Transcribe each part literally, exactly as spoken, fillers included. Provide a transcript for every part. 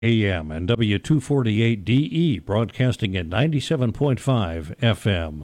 A M and W two forty-eight D E, broadcasting at ninety-seven point five F M.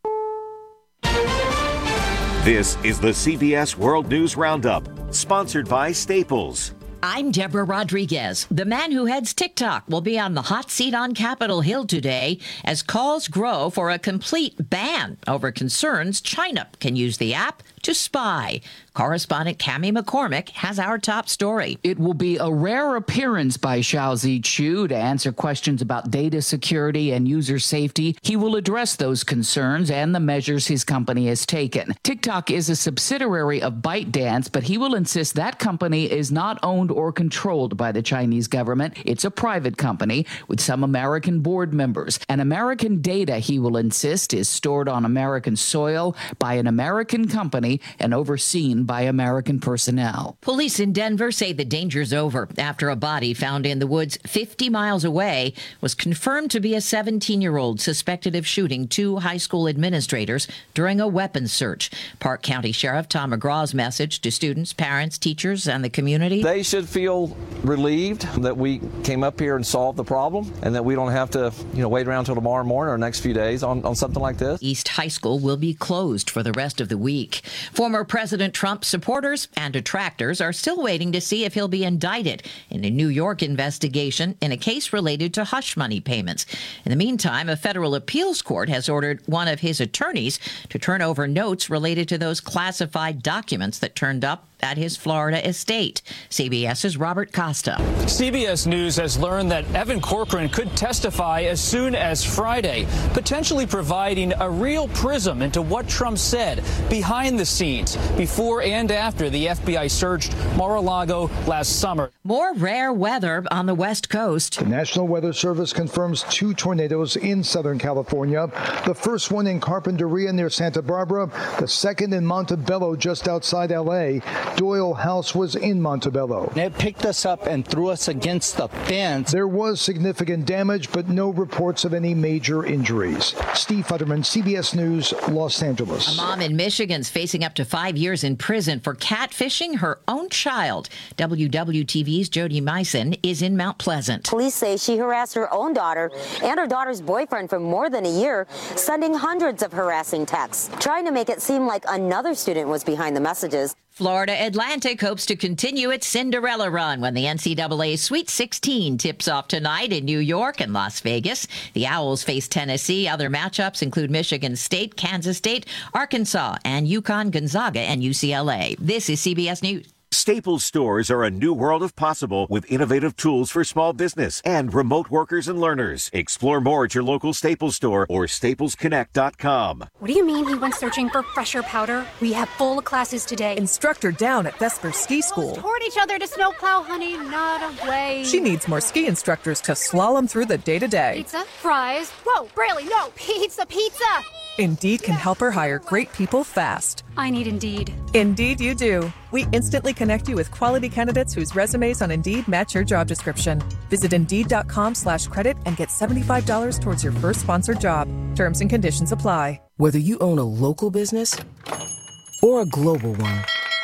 This is the C B S World News Roundup, sponsored by Staples. I'm Deborah Rodriguez. The man who heads TikTok will be on the hot seat on Capitol Hill today as calls grow for a complete ban over concerns China can use the app to spy. Correspondent Cammie McCormick has our top story. It will be a rare appearance by Shao Zichu to answer questions about data security and user safety. He will address those concerns and the measures his company has taken. TikTok is a subsidiary of ByteDance, but he will insist that company is not owned or controlled by the Chinese government. It's a private company with some American board members. And American data, he will insist, is stored on American soil by an American company and overseen by American personnel. Police in Denver say the danger's over after a body found in the woods fifty miles away was confirmed to be a seventeen-year-old suspected of shooting two high school administrators during a weapons search. Park County Sheriff Tom McGraw's message to students, parents, teachers, and the community. They should feel relieved that we came up here and solved the problem and that we don't have to, you know, wait around until tomorrow morning or next few days on, on something like this. East High School will be closed for the rest of the week. Former President Trump supporters and detractors are still waiting to see if he'll be indicted in a New York investigation in a case related to hush money payments. In the meantime, a federal appeals court has ordered one of his attorneys to turn over notes related to those classified documents that turned up at his Florida estate. CBS's Robert Costa. C B S News has learned that Evan Corcoran could testify as soon as Friday, potentially providing a real prism into what Trump said behind the scenes before and after the F B I searched Mar-a-Lago last summer. More rare weather on the West Coast. The National Weather Service confirms two tornadoes in Southern California. The first one in Carpinteria near Santa Barbara, the second in Montebello just outside L A. Doyle House was in Montebello. It picked us up and threw us against the fence. There was significant damage, but no reports of any major injuries. Steve Futterman, C B S News, Los Angeles. A mom in Michigan's facing up to five years in prison for catfishing her own child. W W T V's Jody Meissen is in Mount Pleasant. Police say she harassed her own daughter and her daughter's boyfriend for more than a year, sending hundreds of harassing texts, trying to make it seem like another student was behind the messages. Florida Atlantic hopes to continue its Cinderella run when the N C double A Sweet sixteen tips off tonight in New York and Las Vegas. The Owls face Tennessee. Other matchups include Michigan State, Kansas State, Arkansas, and UConn, Gonzaga, and U C L A. This is C B S News. Staples stores are a new world of possible with innovative tools for small business and remote workers and learners. Explore more at your local Staples store or staples connect dot com. What do you mean he went searching for fresher powder? We have full classes today. Instructor down at Vesper Ski School. Toward each other to snowplow, honey, not away. She needs more ski instructors to slalom through the day-to-day. Pizza, fries. Whoa, Braley, no, pizza, pizza. Indeed can help her hire great people fast. I need Indeed. Indeed you do. We instantly connect you with quality candidates whose resumes on Indeed match your job description. Visit Indeed.com slash credit and get seventy-five dollars towards your first sponsored job. Terms and conditions apply. Whether you own a local business or a global one,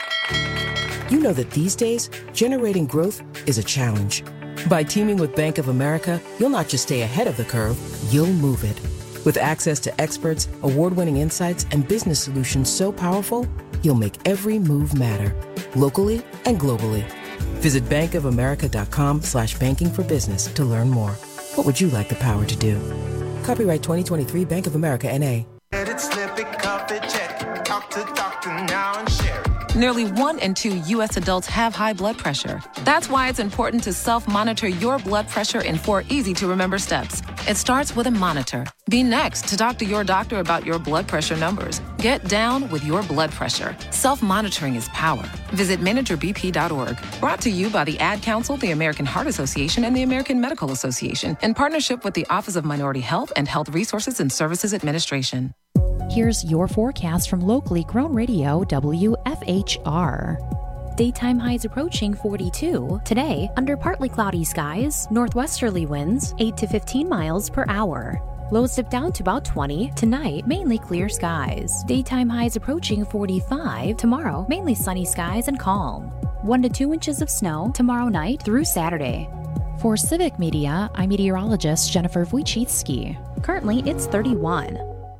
you know that these days, generating growth is a challenge. By teaming with Bank of America, you'll not just stay ahead of the curve, you'll move it. With access to experts, award-winning insights, and business solutions so powerful, you'll make every move matter, locally and globally. Visit bankofamerica.com slash banking for business to learn more. What would you like the power to do? Copyright twenty twenty-three Bank of America, N A Nearly one in two U S adults have high blood pressure. That's why it's important to self-monitor your blood pressure in four easy-to-remember steps. It starts with a monitor. Be next to talk to your doctor about your blood pressure numbers. Get down with your blood pressure. Self-monitoring is power. Visit manager b p dot org. Brought to you by the Ad Council, the American Heart Association, and the American Medical Association, in partnership with the Office of Minority Health and Health Resources and Services Administration. Here's your forecast from locally grown radio W F H R. Daytime highs approaching forty-two. Today, under partly cloudy skies, northwesterly winds eight to fifteen miles per hour. Lows dip down to about twenty. Tonight, mainly clear skies. Daytime highs approaching forty-five. Tomorrow, mainly sunny skies and calm. one to two inches of snow tomorrow night through Saturday. For Civic Media, I'm meteorologist Jennifer Wojcicki. Currently, it's thirty-one.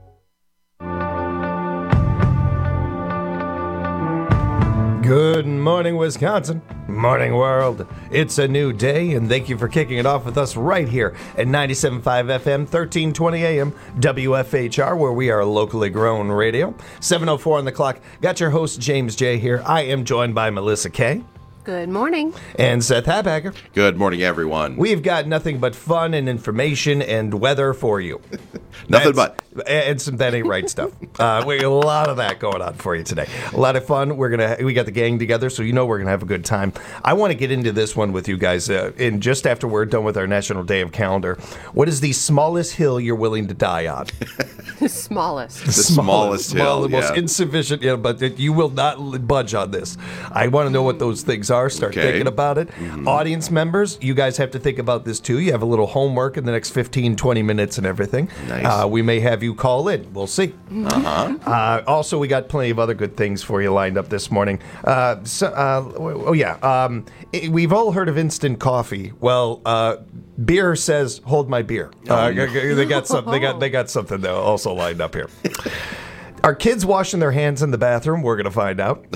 Good morning, Wisconsin. Morning, world. It's a new day, and thank you for kicking it off with us right here at ninety-seven point five F M, thirteen twenty A M, W F H R, where we are locally grown radio. seven oh four on the clock. Got your host, James J. here. I am joined by Melissa K. Good morning. And Seth Habacker. Good morning, everyone. We've got nothing but fun and information and weather for you. Nothing That's, but. And some That Ain't Right stuff. Uh, we got a lot of that going on for you today. A lot of fun. We're gonna we got the gang together, so you know we're gonna have a good time. I want to get into this one with you guys. Uh, in just after we're done with our National Day of Calendar, what is the smallest hill you're willing to die on? The smallest. The smallest, smallest hill, small, the yeah. most insufficient. Yeah, but it, you will not budge on this. I want to know what those things are. Start Okay. thinking about it. Mm-hmm. Audience members, you guys have to think about this too. You have a little homework in the next fifteen, twenty minutes and everything. Nice. Uh, we may have you call in. We'll see. Uh-huh. Uh, also, we got plenty of other good things for you lined up this morning. Uh, so, uh, oh, yeah. Um, it- we've all heard of instant coffee. Well, uh, beer says, hold my beer. Uh, they got some, they got, they got something though also lined up here. Are kids washing their hands in the bathroom? We're going to find out.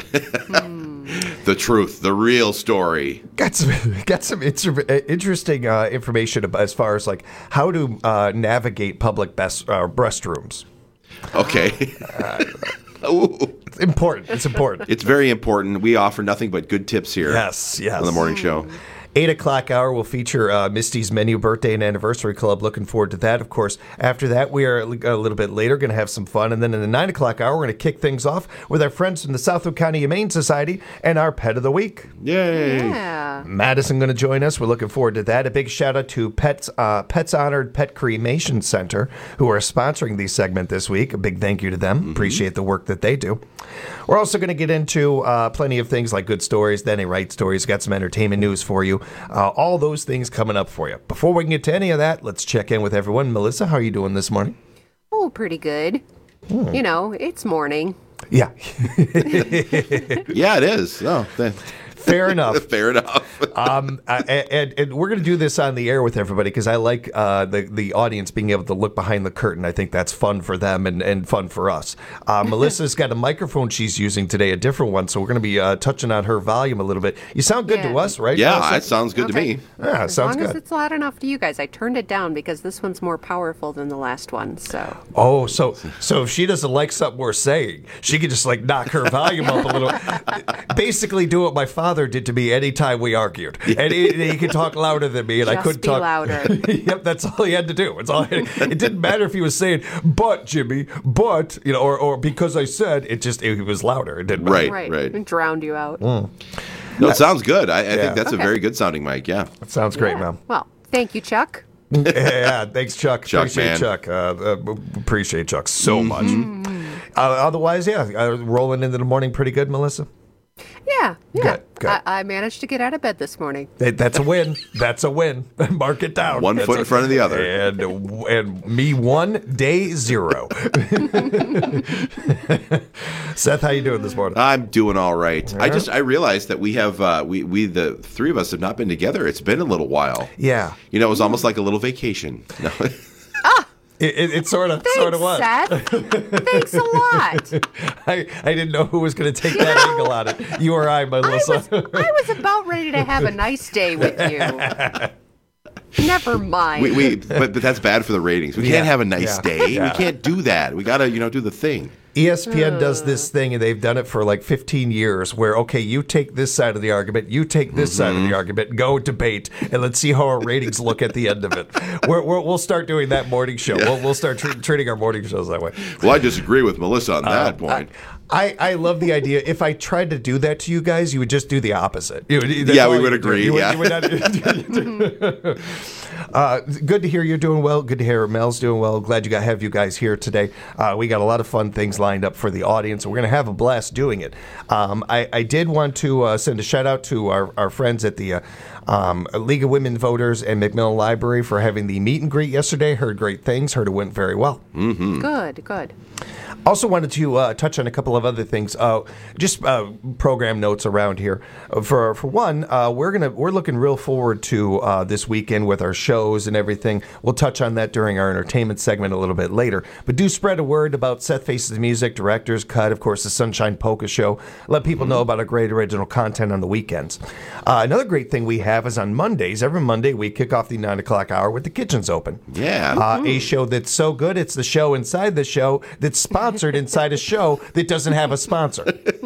The truth, the real story. Got some, got some inter- interesting uh, information about, as far as like how to uh, navigate public best, uh, restrooms. Okay. Uh, it's important. It's important. It's very important. We offer nothing but good tips here. Yes, yes. On the morning show. Eight o'clock hour will feature uh, Misty's Menu Birthday and Anniversary Club. Looking forward to that. Of course, after that, we are a little bit later going to have some fun. And then in the nine o'clock hour, we're going to kick things off with our friends from the Southwood County Humane Society and our Pet of the Week. Yay. Yeah. Madison going to join us. We're looking forward to that. A big shout out to Pets uh, Pets Honored Pet Cremation Center, who are sponsoring the segment this week. A big thank you to them. Mm-hmm. Appreciate the work that they do. We're also going to get into uh, plenty of things like good stories, then a right stories, got some entertainment news for you. Uh, all those things coming up for you. Before we can get to any of that, let's check in with everyone. Melissa, how are you doing this morning? Oh, pretty good. Hmm. You know, it's morning. Yeah. Yeah, it is. No, then. Fair enough. Fair enough. um, uh, and, and we're going to do this on the air with everybody because I like uh, the, the audience being able to look behind the curtain. I think that's fun for them and, and fun for us. Uh, Melissa's got a microphone she's using today, a different one, so we're going to be uh, touching on her volume a little bit. You sound good Yeah. to us, right? Yeah, Melissa? that sounds good Okay. to me. Yeah, As sounds long good. as it's loud enough to you guys. I turned it down because this one's more powerful than the last one. So Oh, so so if she doesn't like something we're saying, she could just like knock her volume up a little. Basically, do what my father did to me anytime we argued, and he, he could talk louder than me, and I Just couldn't be talk louder. Yep, that's all he had to do. It's all. It didn't matter if he was saying "but Jimmy," "but," you know, or or because I said it. Just it was louder. It didn't matter. Right, right, right. It drowned you out. Mm. No, it sounds good. I, I Yeah. think that's Okay. a very good sounding mic. Yeah. That sounds great, Yeah. man. Well, thank you, Chuck. Yeah, thanks, Chuck. Chuck, appreciate man. Chuck. Uh, uh, appreciate Chuck so much. Mm-hmm. Uh, otherwise, yeah, uh, rolling into the morning pretty good, Melissa. Yeah, yeah. Good, good. I, I managed to get out of bed this morning. That- That's a win. That's a win. Mark it down. One That's foot in a- front of the other. And and me one, day zero. Seth, how you doing this morning? I'm doing all right. I Yeah. just I realized that we have uh, we we the three of us have not been together. It's been a little while. Yeah. You know, it was almost like a little vacation. No. It, it, it sort of Thanks, sort of was. Seth. Thanks a lot. I, I didn't know who was going to take that angle on it. You or I, Melissa. I was, I was about ready to have a nice day with you. Never mind. we, we but, but that's bad for the ratings. We Yeah. can't have a nice Yeah. day. Yeah. We can't do that. We gotta you know do the thing. E S P N does this thing, and they've done it for like fifteen years, where, okay, you take this side of the argument, you take this side of the argument, go debate, and let's see how our ratings look at the end of it. We're, we're, we'll start doing that morning show. We'll, we'll start tr- treating our morning shows that way. Well, I disagree with Melissa on that Uh, point. I, I love the idea. If I tried to do that to you guys, you would just do the opposite. You would- that's Yeah, all we you would do. agree, You would- yeah. you would not- uh, good to hear you're doing well. Good to hear Mel's doing well. Glad you got have you guys here today. Uh, we got a lot of fun things lined up for the audience. We're going to have a blast doing it. Um, I, I did want to uh, send a shout out to our, our friends at the uh, Um, League of Women Voters and Macmillan Library for having the meet and greet yesterday. Heard great things. Heard it went very well. Mm-hmm. Good, good. Also wanted to uh, touch on a couple of other things. Uh, just uh, program notes around here. Uh, for for one, uh, we're gonna we're looking real forward to uh, this weekend with our shows and everything. We'll touch on that during our entertainment segment a little bit later. But do spread a word about Seth Faces Music, Director's Cut, of course, the Sunshine Polka Show. Let people know about our great original content on the weekends. Uh, another great thing we have is on Mondays. Every Monday we kick off the nine o'clock hour with the Kitchens Open. Yeah, uh, a show that's so good it's the show inside the show that's sponsored inside a show that doesn't have a sponsor.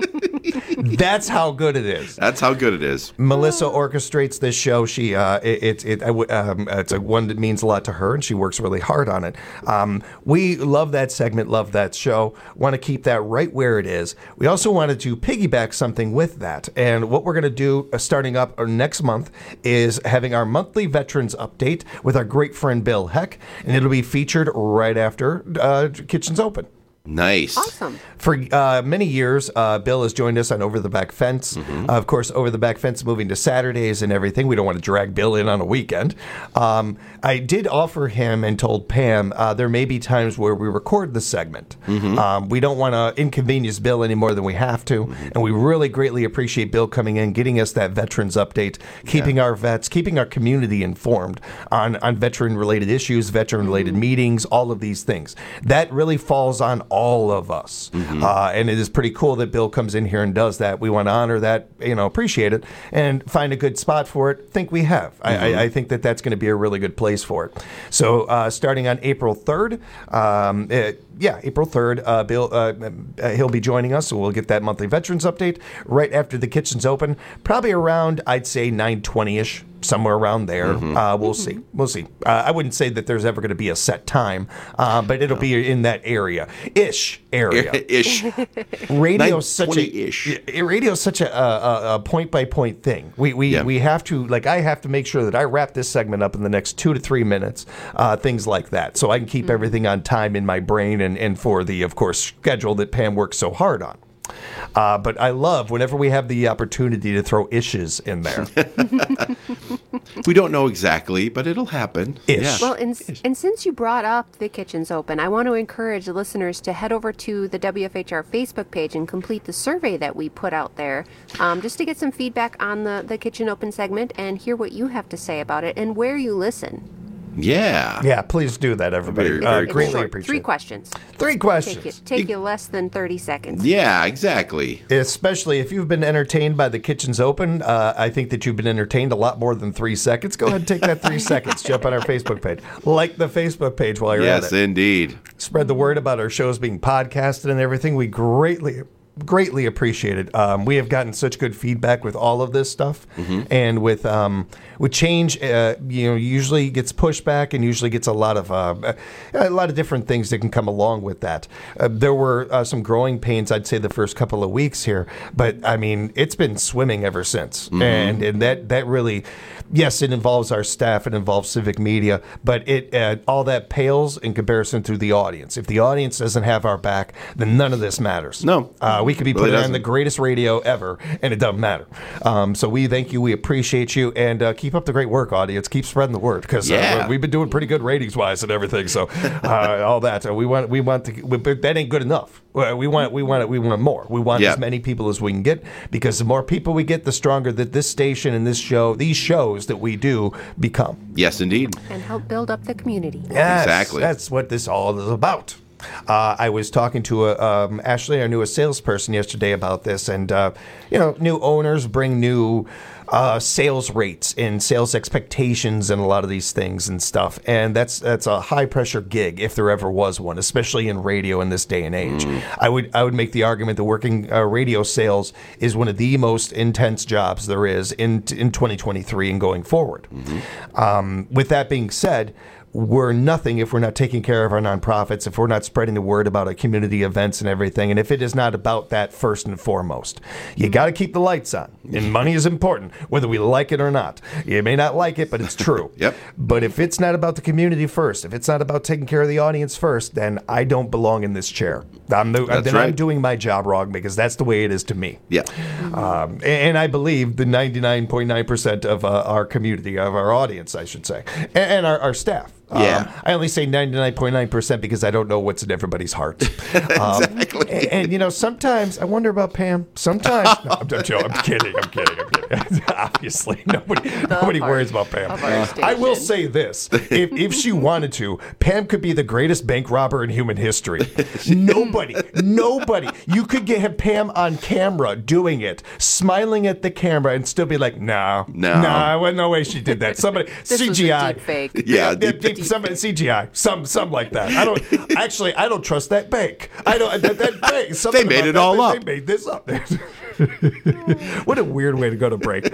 That's how good it is. That's how good it is. Melissa orchestrates this show. She uh, it, it, it um, it's a one that means a lot to her, and she works really hard on it. Um, we love that segment, love that show. Want to keep that right where it is. We also wanted to piggyback something with that, and what we're going to do uh, starting up uh, next month is having our monthly Veterans Update with our great friend Bill Heck, and it'll be featured right after uh, Kitchens Open. Nice. Awesome. For uh, many years, uh, Bill has joined us on Over the Back Fence. Mm-hmm. Uh, of course, Over the Back Fence moving to Saturdays and everything. We don't want to drag Bill in on a weekend. Um, I did offer him and told Pam uh, there may be times where we record the segment. Mm-hmm. Um, we don't want to inconvenience Bill any more than we have to. Mm-hmm. And we really greatly appreciate Bill coming in, getting us that veterans update, keeping yeah. our vets, keeping our community informed on, on veteran-related issues, veteran-related mm-hmm. meetings, all of these things. That really falls on all of us. Mm-hmm. Uh, and it is pretty cool that Bill comes in here and does that. We want to honor that, you know, appreciate it, and find a good spot for it. Think we have. Mm-hmm. I, I, I think that that's going to be a really good place for it. So uh, starting on April third, um, it, yeah, April third, uh, Bill, uh, uh, he'll be joining us, so we'll get that monthly Veterans Update right after the Kitchens Open, probably around, I'd say, nine twenty-ish. Somewhere around there. Mm-hmm. Uh, we'll see. We'll see. Uh, I wouldn't say that there's ever going to be a set time, uh, but it'll be in that area. Ish area. Ish. Radio's such a ish. Radio's such a, a, a point by point thing. We we, yeah. we have to, like, I have to make sure that I wrap this segment up in the next two to three minutes, uh, things like that, so I can keep mm-hmm. everything on time in my brain and, and for the, of course, schedule that Pam works so hard on. Uh, but I love whenever we have the opportunity to throw ishes in there. We don't know exactly, but it'll happen. Ish. Yeah. Well, and, and since you brought up the Kitchens Open, I want to encourage the listeners to head over to the W F H R Facebook page and complete the survey that we put out there, um, just to get some feedback on the, the Kitchen Open segment and hear what you have to say about it and where you listen. Yeah. Yeah, please do that, everybody. Very, uh, very greatly short. appreciate Three it. questions. Three questions. Take, you, take you less than thirty seconds. Yeah, exactly. Especially if you've been entertained by the Kitchens Open, uh, I think that you've been entertained a lot more than three seconds. Go ahead and take that three seconds. Jump on our Facebook page. Like the Facebook page while you're yes, at it. Yes, indeed. Spread the word about our shows being podcasted and everything. We greatly Greatly appreciated. Um, we have gotten such good feedback with all of this stuff, mm-hmm. and with um, with change, uh, you know, usually gets pushback and usually gets a lot of uh, a lot of different things that can come along with that. Uh, there were uh, some growing pains, I'd say, the first couple of weeks here, but I mean, it's been swimming ever since, mm-hmm. and and that that really, yes, it involves our staff, it involves civic media, but it uh, all that pales in comparison to the audience. If the audience doesn't have our back, then none of this matters. No. Uh, we could be really putting doesn't. on the greatest radio ever, and it doesn't matter. Um, so we thank you, we appreciate you, and uh, keep up the great work, audience. Keep spreading the word, because yeah. uh, we've been doing pretty good ratings-wise and everything. So uh, all that, uh, we want, we want to, we, but that ain't good enough. We want, we want, we want more. We want yeah. as many people as we can get, because the more people we get, the stronger that this station and this show, these shows that we do, become. Yes, indeed. And help build up the community. Yes, exactly. That's what this all is about. Uh, I was talking to a, um, Ashley, our newest salesperson, yesterday about this, and uh, you know, new owners bring new uh, sales rates and sales expectations and a lot of these things and stuff, and that's that's a high pressure gig if there ever was one, especially in radio in this day and age. Mm. I would I would make the argument that working uh, radio sales is one of the most intense jobs there is in in twenty twenty-three and going forward. Mm-hmm. Um, with that being said, we're nothing if we're not taking care of our nonprofits, if we're not spreading the word about our community events and everything, and if it is not about that first and foremost. You got to keep the lights on, and money is important, whether we like it or not. You may not like it, but it's true. Yep. But if it's not about the community first, if it's not about taking care of the audience first, then I don't belong in this chair. I'm the, That's then right. I'm doing my job wrong, because that's the way it is to me. Yeah. Um, and, and I believe the ninety-nine point nine percent of uh, our community, of our audience, I should say, and, and our, our staff. Yeah. Um, I only say ninety-nine point nine percent because I don't know what's in everybody's heart. Um, Exactly. And, and, you know, sometimes I wonder about Pam. Sometimes. No, I'm, I'm, joking. I'm kidding. I'm kidding. I'm kidding. Obviously, nobody nobody heart worries about Pam. of our I will station. say this. If, if she wanted to, Pam could be the greatest bank robber in human history. Nobody, nobody. You could get have Pam on camera doing it, smiling at the camera, and still be like, no, No. no, well, no way she did that. Somebody, This C G I. was a deep fake. Yeah, Yeah, deep- deep- somebody C G I, some, some like that. I don't actually. I don't trust that bank. I don't. That, that bank. something They made about it that, all they, up. They made this up. What a weird way to go to break.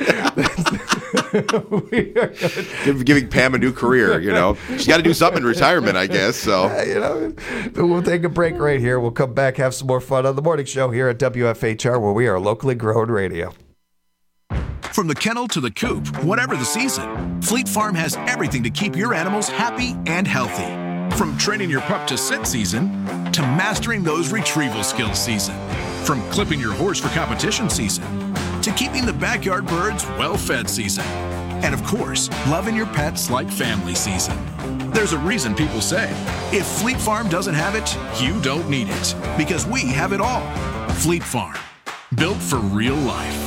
We are gonna- Give- giving Pam a new career, you know. She's got to do something in retirement, I guess. So Uh, you know, we'll take a break right here. We'll come back, have some more fun on the morning show here at W F H R, where we are locally grown radio. From the kennel to the coop, whatever the season, Fleet Farm has everything to keep your animals happy and healthy. From training your pup to sit season, to mastering those retrieval skills season. From clipping your horse for competition season, to keeping the backyard birds well-fed season. And of course, loving your pets like family season. There's a reason people say, if Fleet Farm doesn't have it, you don't need it. Because we have it all. Fleet Farm, built for real life.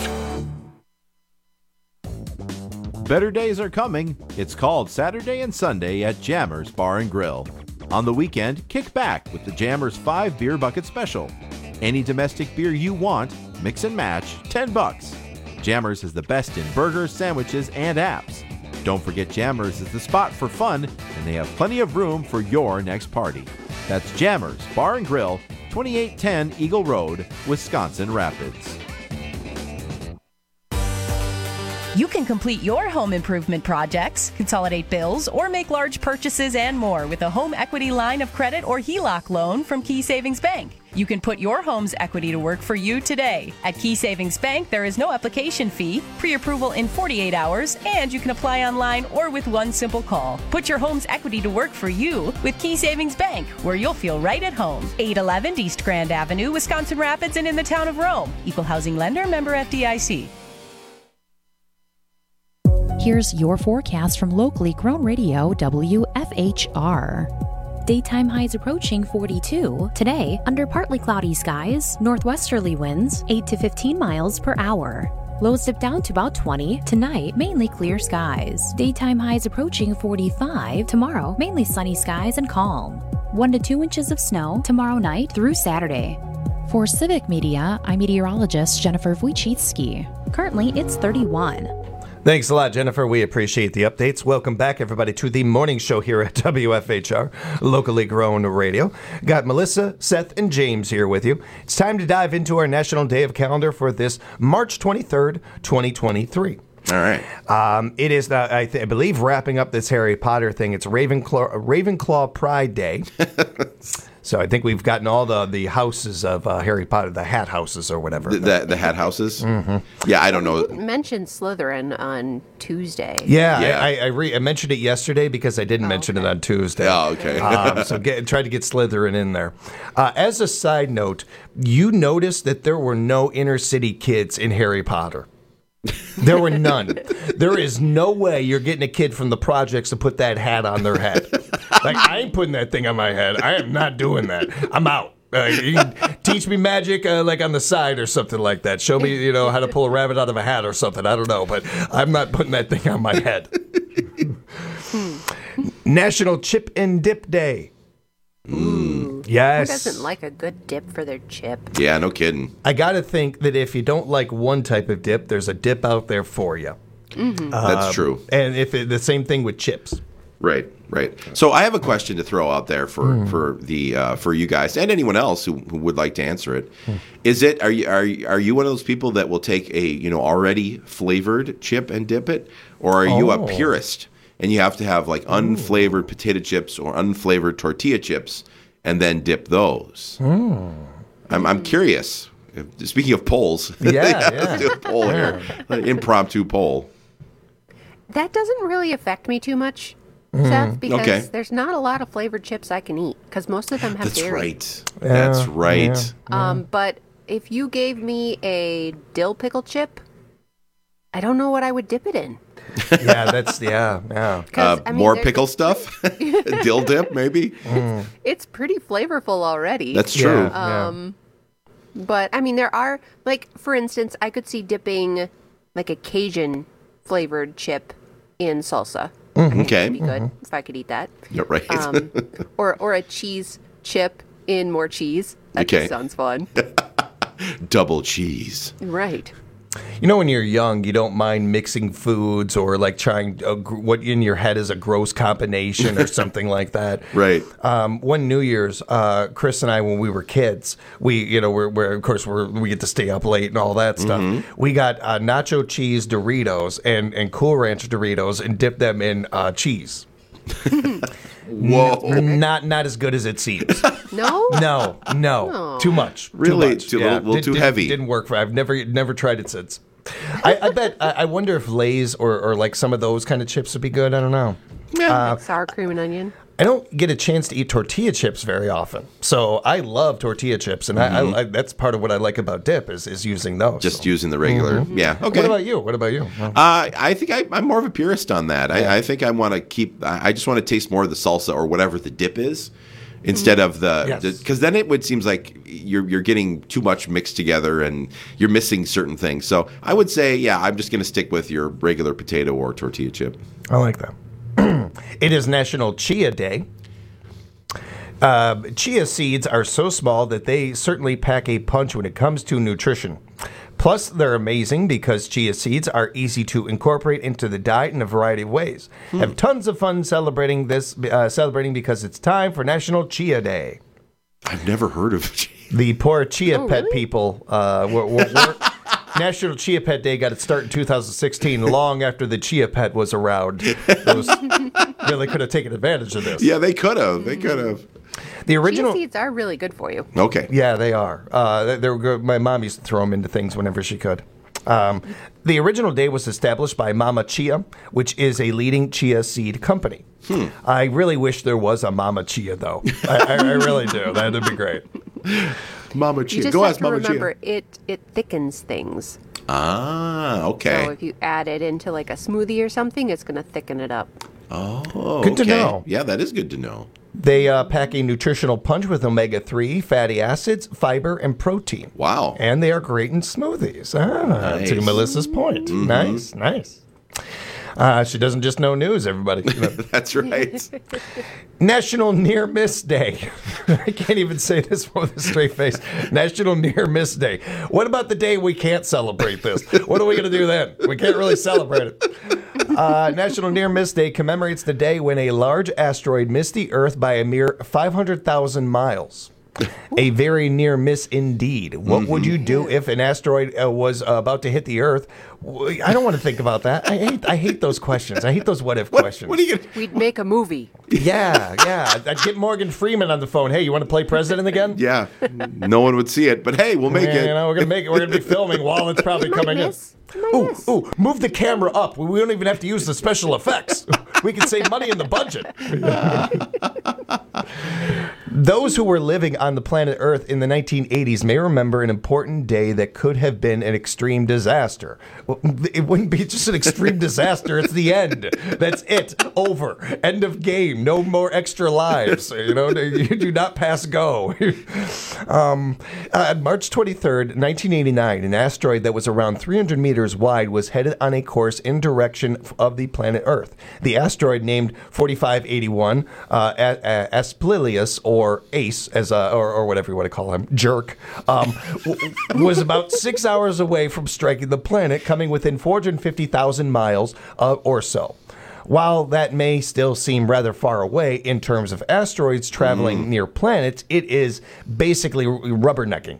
Better days are coming. It's called Saturday and Sunday at Jammers Bar and Grill. On the weekend, kick back with the Jammers five beer bucket special. Any domestic beer you want, mix and match, ten bucks. Jammers is the best in burgers, sandwiches, and apps. Don't forget Jammers is the spot for fun, and they have plenty of room for your next party. That's Jammers Bar and Grill, twenty-eight ten Eagle Road, Wisconsin Rapids. You can complete your home improvement projects, consolidate bills, or make large purchases and more with a home equity line of credit or H E L O C loan from Key Savings Bank. You can put your home's equity to work for you today. At Key Savings Bank, there is no application fee, pre-approval in forty-eight hours, and you can apply online or with one simple call. Put your home's equity to work for you with Key Savings Bank, where you'll feel right at home. eight eleven East Grand Avenue, Wisconsin Rapids, and in the town of Rome. Equal housing lender, member F D I C. Here's your forecast from locally grown radio W F H R. Daytime highs approaching forty-two. Today, under partly cloudy skies, northwesterly winds eight to fifteen miles per hour. Lows dip down to about twenty. Tonight, mainly clear skies. Daytime highs approaching forty-five. Tomorrow, mainly sunny skies and calm. one to two inches of snow tomorrow night through Saturday. For Civic Media, I'm meteorologist Jennifer Wojcicki. Currently, it's thirty-one. Thanks a lot, Jennifer. We appreciate the updates. Welcome back, everybody, to the morning show here at W F H R, locally grown radio. Got Melissa, Seth, and James here with you. It's time to dive into our National Day of Calendar for this March twenty-third, twenty twenty-three. All right. Um, it is, uh, I, th- I believe, wrapping up this Harry Potter thing. It's Ravenclaw, Ravenclaw Pride Day. So I think we've gotten all the, the houses of uh, Harry Potter, the hat houses or whatever. The, the, the hat houses? Mm-hmm. Yeah, I don't know. You mentioned Slytherin on Tuesday. Yeah, Yeah. I, I, re- I mentioned it yesterday because I didn't mention it on Tuesday. Oh, okay. um, so get, tried to get Slytherin in there. Uh, as a side note, you noticed that there were no inner city kids in Harry Potter. There were none. There is no way you're getting a kid from the projects to put that hat on their head. Like, I ain't putting that thing on my head. I am not doing that. I'm out. Uh, you can teach me magic uh, like on the side or something like that. Show me, you know, how to pull a rabbit out of a hat or something. I don't know, but I'm not putting that thing on my head. National Chip and Dip Day. Ooh. Yes. Who doesn't like a good dip for their chip? Yeah, no kidding. I got to think that if you don't like one type of dip, there's a dip out there for you. Mm-hmm. That's Um, true. And if it, the same thing with chips. Right, right. So I have a question to throw out there for Mm. for the uh, for you guys and anyone else who, who would like to answer it. Mm. Is it are you are you, are you one of those people that will take a you know already flavored chip and dip it, or are you Oh. a purist and you have to have like unflavored potato chips or unflavored tortilla chips, and then dip those. Mm. I'm I'm curious. Speaking of polls, Yeah, yeah. let's do a poll here, an impromptu poll. That doesn't really affect me too much, Mhm. Seth, because Okay. there's not a lot of flavored chips I can eat because most of them have That's dairy. right. That's right. Um, but if you gave me a dill pickle chip, I don't know what I would dip it in. Yeah, that's yeah, yeah. Uh, I mean, more there's- pickle stuff, dill dip, maybe. It's pretty flavorful already. That's true. Yeah, Um, but I mean, there are like, for instance, I could see dipping like a Cajun flavored chip in salsa. I Mhm. think Okay. that'd be good Mhm. if I could eat that. You're right. Um, or or a cheese chip in more cheese. That Okay. just sounds fun. Double cheese. Right. You know, when you're young, you don't mind mixing foods or like trying uh, gr- what in your head is a gross combination or something like that. Right. Um, one New Year's, uh, Chris and I, when we were kids, we, you know, we're, we're of course we're, we get to stay up late and all that stuff. Mhm. We got uh, nacho cheese Doritos and and Cool Ranch Doritos and dipped them in uh, cheese. Whoa. N- not not as good as it seems. No. No, no, No. too much. Really? too, much. Too- little- little too didn't- heavy. Didn't work for. I've never never tried it since. I, I bet. I, I wonder if Lay's or, or like some of those kind of chips would be good. I don't know. Uh, Sour cream and onion. I don't get a chance to eat tortilla chips very often, so I love tortilla chips, and Mhm. I, I, that's part of what I like about dip is is using those. Just using the regular. Mhm. Yeah. Okay. What about you? What about you? Uh, I think I, I'm more of a purist on that. I, I think I want to keep. I I just want to taste more of the salsa or whatever the dip is, instead of the Yes. because then it would seems like you're you're getting too much mixed together and you're missing certain things. So I would say, yeah, I'm just going to stick with your regular potato or tortilla chip. I like that. It is National Chia Day. Uh, chia seeds are so small that they certainly pack a punch when it comes to nutrition. Plus, they're amazing because chia seeds are easy to incorporate into the diet in a variety of ways. Have tons of fun celebrating this, uh, celebrating because it's time for National Chia Day. I've never heard of chia. The poor chia Oh, pet really? people uh, were, were, were National Chia Pet Day got its start in two thousand sixteen, long after the chia pet was around. Those really could have taken advantage of this. Yeah, they could have. They could have. The original. Chia seeds are really good for you. Okay. Yeah, they are. Uh, they, they were good. My mom used to throw them into things whenever she could. Um, the original day was established by Mama Chia, which is a leading chia seed company. Hmm. I really wish there was a Mama Chia, though. I, I, I really do. That'd be great. Mama You chia. just Go have ask to Mama remember chia. it it thickens things. Ah, okay. So if you add it into like a smoothie or something, it's going to thicken it up. Oh, Good to okay. know. Yeah, that is good to know. They uh, pack a nutritional punch with omega three, fatty acids, fiber, and protein. Wow. And they are great in smoothies. Ah, Nice. to Melissa's point. Mhm. Nice, nice. Uh, she doesn't just know news, everybody. That's right. National Near Miss Day. I can't even say this with a straight face. National Near Miss Day. What about the day we can't celebrate this? What are we going to do then? We can't really celebrate it. Uh, National Near Miss Day commemorates the day when a large asteroid missed the Earth by a mere five hundred thousand miles. A very near miss indeed. What would you do if an asteroid uh, was uh, about to hit the Earth? W- I don't want to think about that. I hate, I hate those questions. I hate those what if questions. What are you gonna? We'd make a movie. Yeah, yeah. I'd get Morgan Freeman on the phone. Hey, you want to play president again? Yeah. No one would see it, but hey, we'll make Yeah, it. You know, we're gonna make it. We're gonna be filming while it's probably coming in. Miss. My Ooh, miss. ooh, move the camera up. We don't even have to use the special effects. We can save money in the budget. Those who were living on the planet Earth in the nineteen eighties may remember an important day that could have been an extreme disaster. Well, it wouldn't be just an extreme disaster. It's the end. That's it. Over. End of game. No more extra lives. You know, you do not pass go. um, uh, March twenty-third, nineteen eighty-nine, an asteroid that was around three hundred meters wide was headed on a course in direction of the planet Earth. The asteroid, named forty-five eighty-one, uh, A- A- Asplilius, or Ace, as a, or, or whatever you want to call him, jerk, um, w- was about six hours away from striking the planet, coming within four hundred fifty thousand miles uh, or so. while that may still seem rather far away in terms of asteroids traveling mm. near planets, it is basically rubbernecking.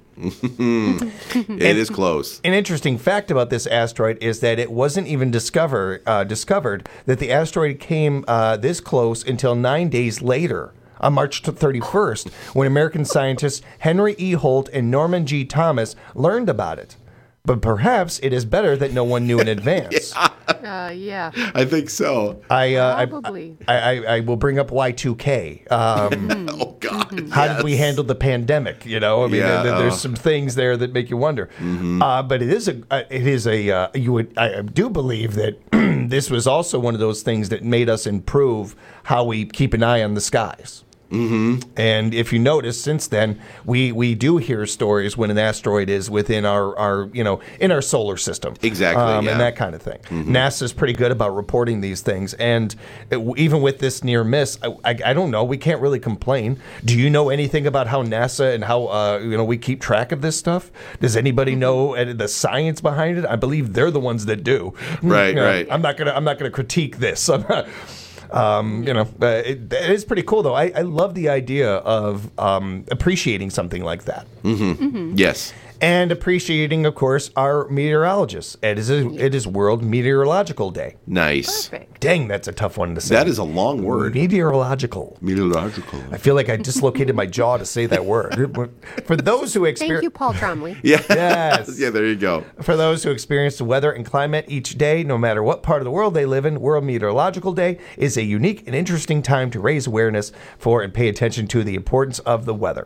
It is close. An interesting fact about this asteroid is that it wasn't even discover, uh, discovered that the asteroid came uh, this close until nine days later, on March thirty-first, when American scientists Henry E. Holt and Norman G. Thomas learned about it. But perhaps it is better that no one knew in advance. yeah. Uh, yeah. I think so. I, uh, Probably. I, I, I will bring up Y two K. Um, oh, God. How yes. did we handle the pandemic? You know, I mean, Yeah, there, there's uh, some things there that make you wonder. Mm-hmm. Uh, but it is a, uh, it is a. Uh, you would, I do believe that this was also one of those things that made us improve how we keep an eye on the skies. Mm-hmm. And if you notice, since then, we, we do hear stories when an asteroid is within our, our you know, in our solar system. Exactly, um, yeah. And that kind of thing. Mm-hmm. NASA's pretty good about reporting these things. And it, even with this near miss, I, I, I don't know, we can't really complain. Do you know anything about how NASA and how, uh, you know, we keep track of this stuff? Does anybody know uh, the science behind it? I believe they're the ones that do. Right, You know, right. I'm not gonna, I'm not gonna critique this. I'm not, Um, you know, uh, it, it is pretty cool, though. I, I love the idea of um, appreciating something like that. Mm-hmm. Mm-hmm. Yes. And appreciating, of course, our meteorologists. It is a, it is World Meteorological Day. Nice. Perfect. Dang, that's a tough one to say. That is a long word. Meteorological. Meteorological. I feel like I dislocated my jaw to say that word. For those who Thank experience, you, Paul Tromley. Yeah. Yes. Yeah, there you go. For those who experience the weather and climate each day, no matter what part of the world they live in, World Meteorological Day is a unique and interesting time to raise awareness for and pay attention to the importance of the weather.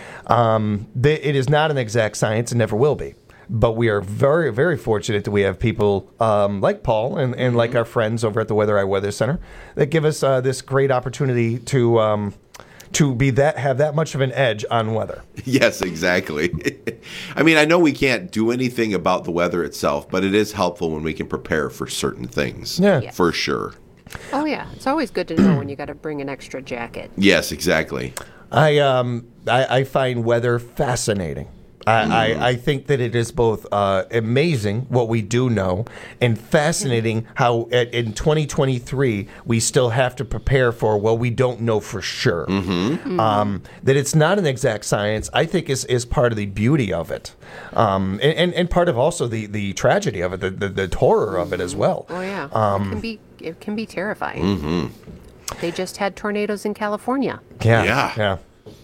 Um, th- it is not an exact science and never will be. But we are very, very fortunate that we have people um, like Paul and, and like our friends over at the Weather Eye Weather Center that give us uh, this great opportunity to um, to be that have that much of an edge on weather. Yes, exactly. I mean, I know we can't do anything about the weather itself, but it is helpful when we can prepare for certain things. Yeah. Yes. For sure. Oh, yeah. It's always good to know when you got to bring an extra jacket. Yes, exactly. I um I, I find weather fascinating. I, Mm. I, I think that it is both uh, amazing what we do know and fascinating how at, in twenty twenty-three we still have to prepare for what we don't know for sure. Mm-hmm. Um, that it's not an exact science, I think is, is part of the beauty of it. Um, and, and, and part of also the, the tragedy of it, the, the, the horror of it as well. Oh, yeah. Um, it can be it can be terrifying. Mm-hmm. They just had tornadoes in California. Yeah, Yeah. yeah.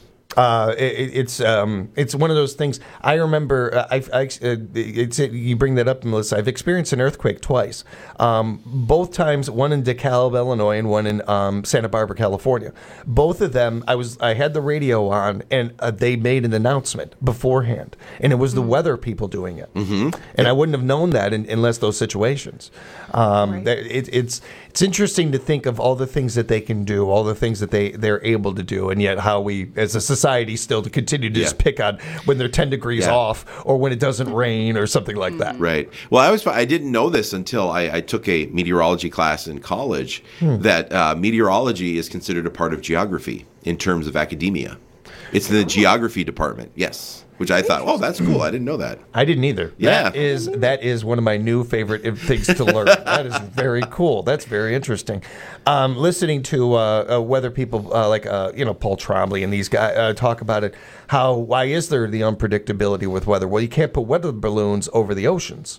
Uh, it, it's um, it's one of those things. I remember. Uh, I, I uh, it's you bring that up, Melissa. I've experienced an earthquake twice. Um, both times, one in DeKalb, Illinois, and one in um, Santa Barbara, California. Both of them, I was I had the radio on, and uh, they made an announcement beforehand, and it was the weather people doing it. Mm-hmm. And I wouldn't have known that in, unless those situations. Um, Right. that- it, it's it's interesting to think of all the things that they can do, all the things that they they're able to do, and yet how we as a society still to continue to Yeah. just pick on when they're ten degrees Yeah. off or when it doesn't rain or something like that. Right. Well, I was I didn't know this until I, I took a meteorology class in college. That uh, meteorology is considered a part of geography in terms of academia. It's in the geography department. Yes. Which I thought, oh, that's cool. I didn't know that. I didn't either. Yeah. That is that is one of my new favorite things to learn. That is very cool. That's very interesting. Um, listening to uh, uh, weather people uh, like uh, you know Paul Trombley and these guys uh, talk about it. How why is there the unpredictability with weather? Well, you can't put weather balloons over the oceans.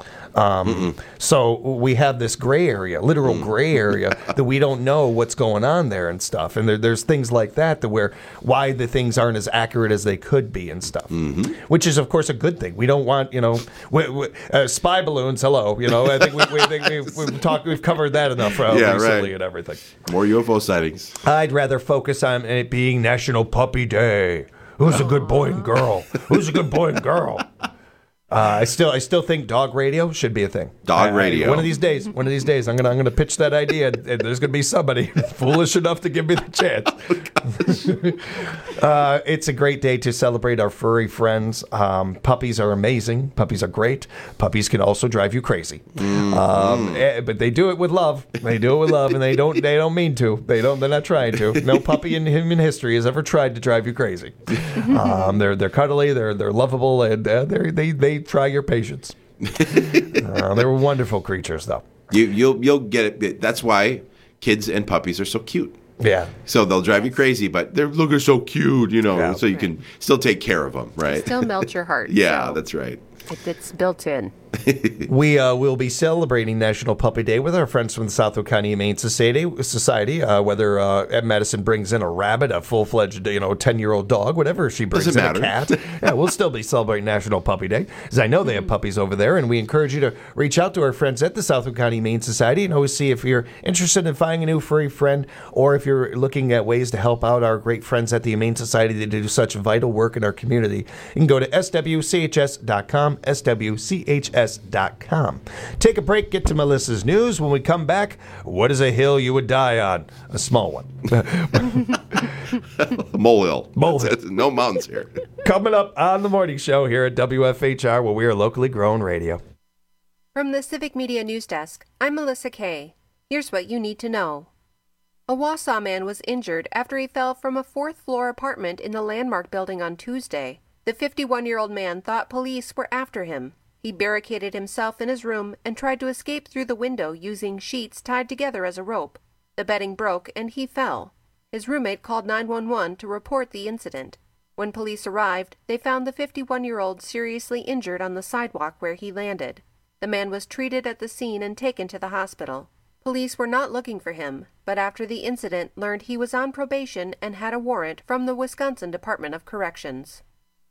Um, so we have this gray area, literal gray area that we don't know what's going on there and stuff. And there, there's things like that that where why the things aren't as accurate as they could be and stuff, Mm-hmm. which is of course a good thing. We don't want, you know, we, we, uh, spy balloons. Hello. You know, I think, we, we, I think we've, we've talked, we've covered that enough uh, Yeah, recently right. and everything. More U F O sightings. I'd rather focus on it being National Puppy Day. Who's a good boy and girl? Who's a good boy and girl? Uh, I still, I still think dog radio should be a thing. Dog I- radio. One of these days, one of these days, I'm gonna, I'm gonna pitch that idea, and there's gonna be somebody foolish enough to give me the chance. uh, it's a great day to celebrate our furry friends. Um, puppies are amazing. Puppies are great. Puppies can also drive you crazy, um, eh, but they do it with love. They do it with love, and they don't, they don't mean to. They don't. They're not trying to. No puppy in human history has ever tried to drive you crazy. Um, they're, they're cuddly. They're, they're lovable, and uh, they, they, they try your patience. uh, they were wonderful creatures, though. You, you'll you'll get it. That's why kids and puppies are so cute. Yeah. So they'll drive you crazy, but they're looking so cute, you know. Yeah. So you can still take care of them, right? Still melt your heart. Yeah, so that's right. it- It's built in. We uh, will be celebrating National Puppy Day with our friends from the Southwood County Humane Society. Society, uh, whether uh, Ed Madison brings in a rabbit, a full-fledged, you know, ten-year-old dog, whatever she brings Doesn't in, matter. a cat. Yeah, we'll still be celebrating National Puppy Day, because I know they have puppies over there, and we encourage you to reach out to our friends at the Southwood County Humane Society and always see if you're interested in finding a new furry friend, or if you're looking at ways to help out our great friends at the Humane Society that do such vital work in our community. You can go to S W C H S dot com, S W C H S dot com. Take a break, get to Melissa's news. When we come back, what is a hill you would die on? A small one. Molehill. Molehill. No mountains here. Coming up on the morning show here at W F H R, where we are locally grown radio. From the Civic Media News Desk, I'm Melissa Kay. Here's what you need to know. A Wausau man was injured after he fell from a fourth-floor apartment in the Landmark building on Tuesday. The fifty-one-year-old man thought police were after him. He barricaded himself in his room and tried to escape through the window using sheets tied together as a rope. The bedding broke and he fell. His roommate called nine one one to report the incident. When police arrived, they found the fifty-one-year-old seriously injured on the sidewalk where he landed. The man was treated at the scene and taken to the hospital. Police were not looking for him, but after the incident learned he was on probation and had a warrant from the Wisconsin Department of Corrections.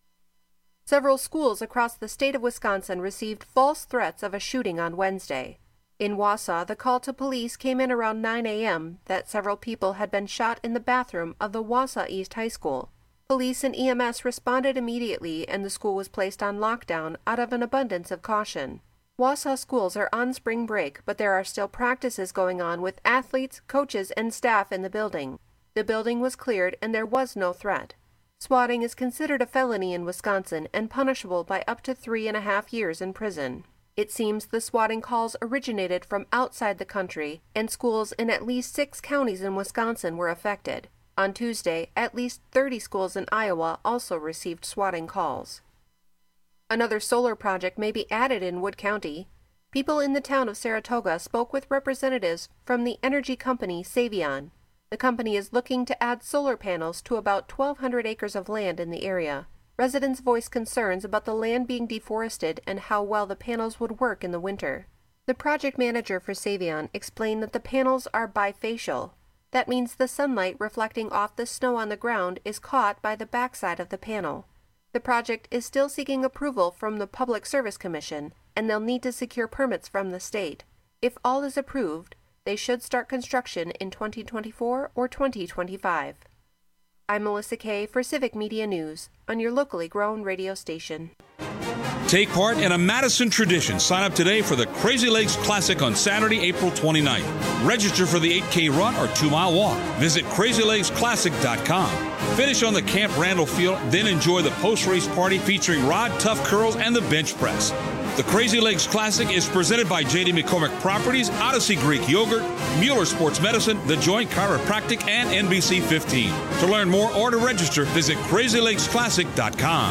Several schools across the state of Wisconsin received false threats of a shooting on Wednesday. In Wausau, the call to police came in around nine a.m. that several people had been shot in the bathroom of the Wausau East High School. Police and E M S responded immediately and the school was placed on lockdown out of an abundance of caution. Wausau schools are on spring break, but there are still practices going on with athletes, coaches, and staff in the building. The building was cleared and there was no threat. Swatting is considered a felony in Wisconsin and punishable by up to three and a half years in prison. It seems the swatting calls originated from outside the country, and schools in at least six counties in Wisconsin were affected. On Tuesday, at least thirty schools in Iowa also received swatting calls. Another solar project may be added in Wood County. People in the town of Saratoga spoke with representatives from the energy company Savion. The company is looking to add solar panels to about twelve hundred acres of land in the area. Residents voiced concerns about the land being deforested and how well the panels would work in the winter. The project manager for Savion explained that the panels are bifacial. That means the sunlight reflecting off the snow on the ground is caught by the backside of the panel. The project is still seeking approval from the Public Service Commission, and they'll need to secure permits from the state. If all is approved, they should start construction in twenty twenty-four or twenty twenty-five. I'm Melissa Kay for Civic Media News on your locally grown radio station. Take part in a Madison tradition. Sign up today for the Crazy Lakes Classic on Saturday, April twenty-ninth. Register for the eight K run or two mile walk. Visit crazy lakes classic dot com. Finish on the Camp Randall field, then enjoy the post-race party featuring Rod Tough Curls and the bench press. The Crazy Lakes Classic is presented by J D McCormick Properties, Odyssey Greek Yogurt, Mueller Sports Medicine, The Joint Chiropractic, and N B C fifteen. To learn more or to register, visit crazy lakes classic dot com.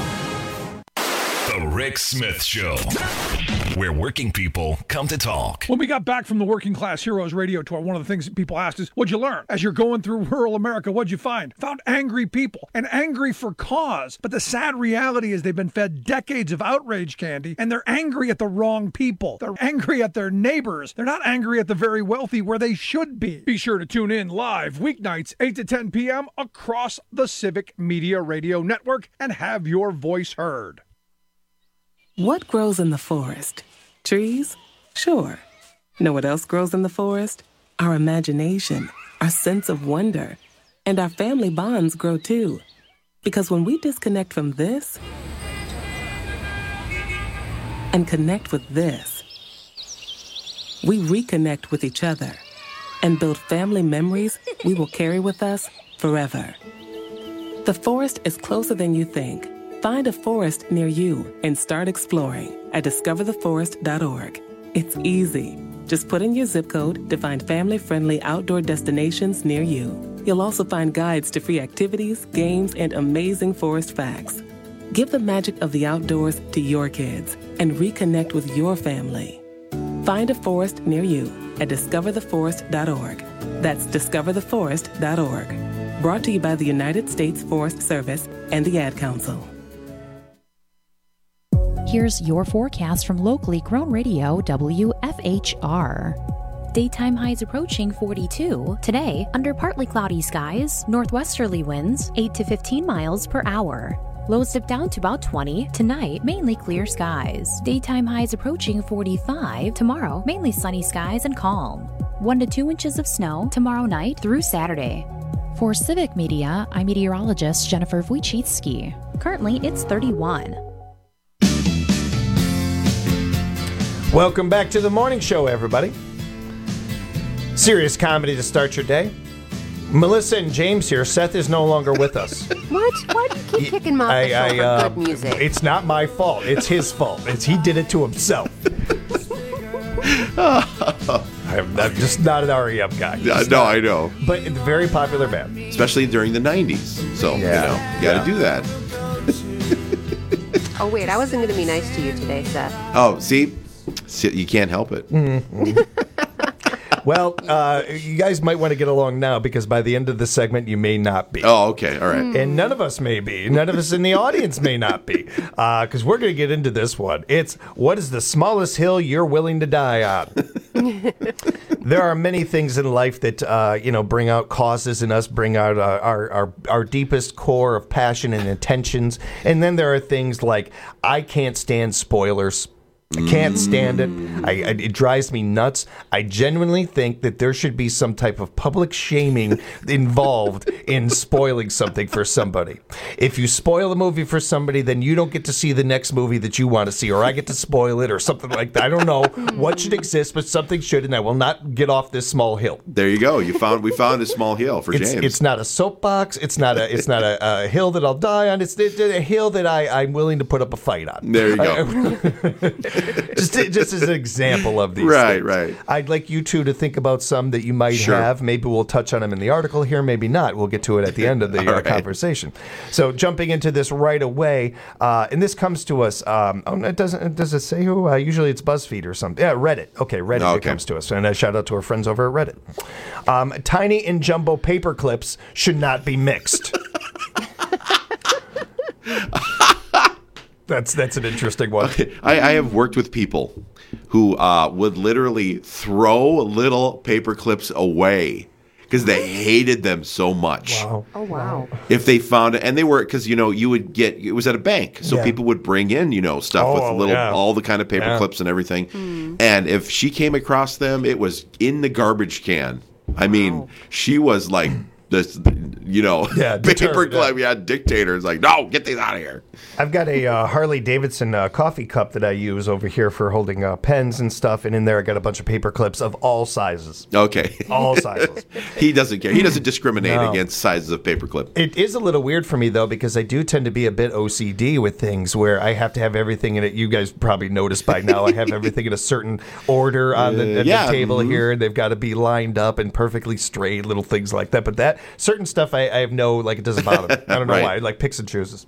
The Rick Smith Show, where working people come to talk. When we got back from the Working Class Heroes radio tour, one of the things that people asked is, what'd you learn? As you're going through rural America, what'd you find? Found angry people, and angry for cause. But the sad reality is they've been fed decades of outrage candy, and they're angry at the wrong people. They're angry at their neighbors. They're not angry at the very wealthy where they should be. Be sure to tune in live weeknights, eight to ten p.m. across the Civic Media Radio Network and have your voice heard. What grows in the forest? Trees? Sure. Know what else grows in the forest? Our imagination, our sense of wonder, and our family bonds grow too. Because when we disconnect from this and connect with this, we reconnect with each other and build family memories we will carry with us forever. The forest is closer than you think. Find a forest near you and start exploring at discover the forest dot org. It's easy. Just put in your zip code to find family-friendly outdoor destinations near you. You'll also find guides to free activities, games, and amazing forest facts. Give the magic of the outdoors to your kids and reconnect with your family. Find a forest near you at discover the forest dot org. That's discover the forest dot org. Brought to you by the United States Forest Service and the Ad Council. Here's your forecast from locally grown radio W F H R. Daytime highs approaching forty-two. Today, under partly cloudy skies, northwesterly winds eight to fifteen miles per hour. Lows dip down to about twenty. Tonight, mainly clear skies. Daytime highs approaching forty-five. Tomorrow, mainly sunny skies and calm. one to two inches of snow tomorrow night through Saturday. For Civic Media, I'm meteorologist Jennifer Wojcicki. Currently, it's thirty-one. Welcome back to the morning show, everybody. Serious comedy to start your day. Melissa and James here. Seth is no longer with us. What? Why do you keep kicking him off the show for uh, good music? It's not my fault. It's his fault. It's he did it to himself. I'm, I'm just not an R E M guy. Uh, no, I know. But it's a very popular band. Especially during the nineties. So, Yeah. you know, you got to Yeah. do that. Oh, wait, I wasn't going to be nice to you today, Seth. Oh, see? see you can't help it. Mm-hmm. Well, uh, you guys might want to get along now because by the end of the segment, you may not be. Oh, okay. All right. And none of us may be. None of us in the audience may not be. Because uh, we're going to get into this one. It's, what is the smallest hill you're willing to die on? There are many things in life that, uh, you know, bring out causes in us, bring out uh, our, our, our deepest core of passion and intentions. And then there are things like, I can't stand spoilers. I can't stand it. I, I, it drives me nuts. I genuinely think that there should be some type of public shaming involved in spoiling something for somebody. If you spoil a movie for somebody, then you don't get to see the next movie that you want to see, or I get to spoil it, or something like that. I don't know what should exist, but something should, and I will not get off this small hill. There you go. You found we found a small hill for It's, James. it's not a soapbox. It's not a. It's not a, a hill that I'll die on. It's, it's a hill that I, I'm willing to put up a fight on. There you go. just, just as an example of these Right, things. right. I'd like you two to think about some that you might Sure. have. Maybe we'll touch on them in the article here, maybe not. We'll get to it at the end of the All uh, right. conversation. So jumping into this right away, uh, and this comes to us, um, oh, it doesn't, does it say who? Uh, usually it's BuzzFeed or something. Yeah, Reddit. Okay, Reddit it Okay. comes to us. And a shout out to our friends over at Reddit. Um, tiny and jumbo paper clips should not be mixed. That's that's an interesting one. I, I have worked with people who uh, would literally throw little paper clips away because they hated them so much. Wow. Oh, wow. If they found it, and they were, because, you know, you would get, it was at a bank. So Yeah. people would bring in, you know, stuff Oh, with little, yeah. all the kind of paper Yeah. clips and everything. And if she came across them, it was in the garbage can. I mean, she was like this, you know, Yeah, paper determined, yeah. clip. Yeah, dictator. It's like, no, get these out of here. I've got a uh, Harley Davidson uh, coffee cup that I use over here for holding uh, pens and stuff, and in there I got a bunch of paper clips of all sizes. Okay. All sizes. He doesn't care. He doesn't discriminate No. against sizes of paperclip. It is a little weird for me, though, because I do tend to be a bit O C D with things where I have to have everything in it. You guys probably noticed by now I have everything in a certain order on the, Uh, at yeah, the table mhm. here. They've got to be lined up and perfectly straight, little things like that. But that certain stuff I, I have no, like, it doesn't bother me. I don't know Right. why. I like picks and chooses.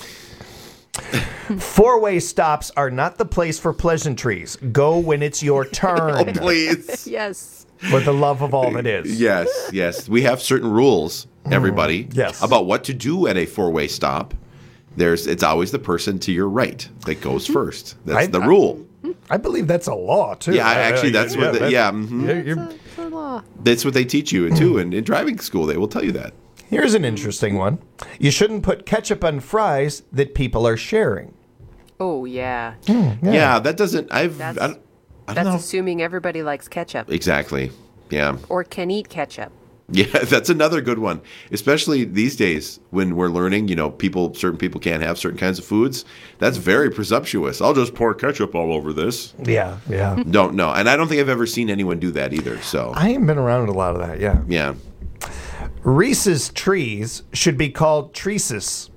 Four-way stops are not the place for pleasantries. Go when it's your turn. Oh, please. Yes. For the love of all that is. Yes, yes. We have certain rules, everybody, yes. about what to do at a four-way stop. There's, it's always the person to your right that goes first. That's I- the I- rule. I believe that's a law, too. Yeah, actually, that's what. The, yeah, mhm. You're- you're- The law. That's what they teach you too. In, in driving school, they will tell you that. Here's an interesting one. You shouldn't put ketchup on fries that people are sharing. Oh, yeah. Yeah, that doesn't. I've. That's, I don't, I don't that's know. assuming everybody likes ketchup Exactly. Yeah. or can eat ketchup. Yeah, that's another good one. Especially these days when we're learning, you know, people, certain people can't have certain kinds of foods. That's very presumptuous. I'll just pour ketchup all over this. Yeah, yeah. Don't know. And I don't think I've ever seen anyone do that either. So, I haven't been around a lot of that, yeah. yeah. Reese's trees should be called treeses.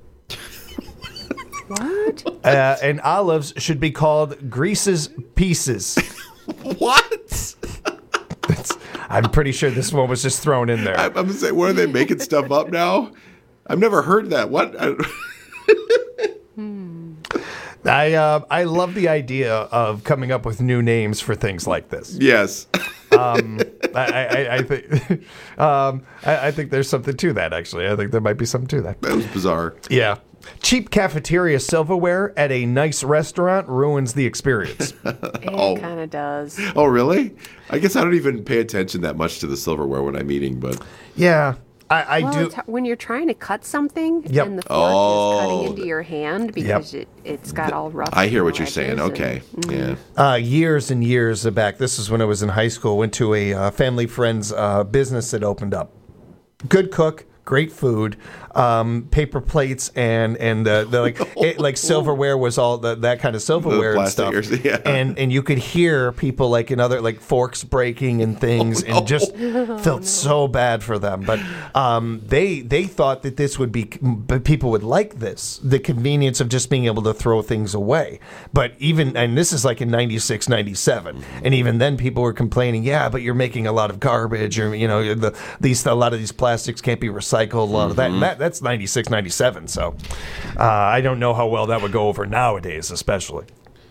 What? Uh, and olives should be called Grease's pieces. What? That's, I'm pretty sure this one was just thrown in there. I'm going to say, what are they making stuff up now? I've never heard that. What? I, I uh, I love the idea of coming up with new names for things like this. Yes. um, I, I, I think um, I, I think there's something to that. Actually, I think there might be something to that. That was bizarre. Yeah. Cheap cafeteria silverware at a nice restaurant ruins the experience. It Oh. kind of does. Oh, really? I guess I don't even pay attention that much to the silverware when I'm eating, but Yeah, I, I well, do. it's, when you're trying to cut something Yep. and the fork Oh. is cutting into your hand because it, it's got all rough. I hear what you're edges saying. and- Okay. Yeah. Uh, years and years back, this is when I was in high school, went to a uh, family friend's uh, business that opened up. Good cook, great food, um, paper plates, and and uh, the, like it, like silverware was all the, that kind of silverware and stuff. plastic, yeah. And and you could hear people like in other like forks breaking and things, and just felt so bad for them. But um, they they thought that this would be but people would like this, the convenience of just being able to throw things away. But even and this is like in ninety-six, ninety-seven, and even then people were complaining, yeah, but you're making a lot of garbage, or you know the these a lot of these plastics can't be recycled, a lot of that, and that that's ninety-six, ninety-seven. So uh, I don't know how well that would go over nowadays, especially.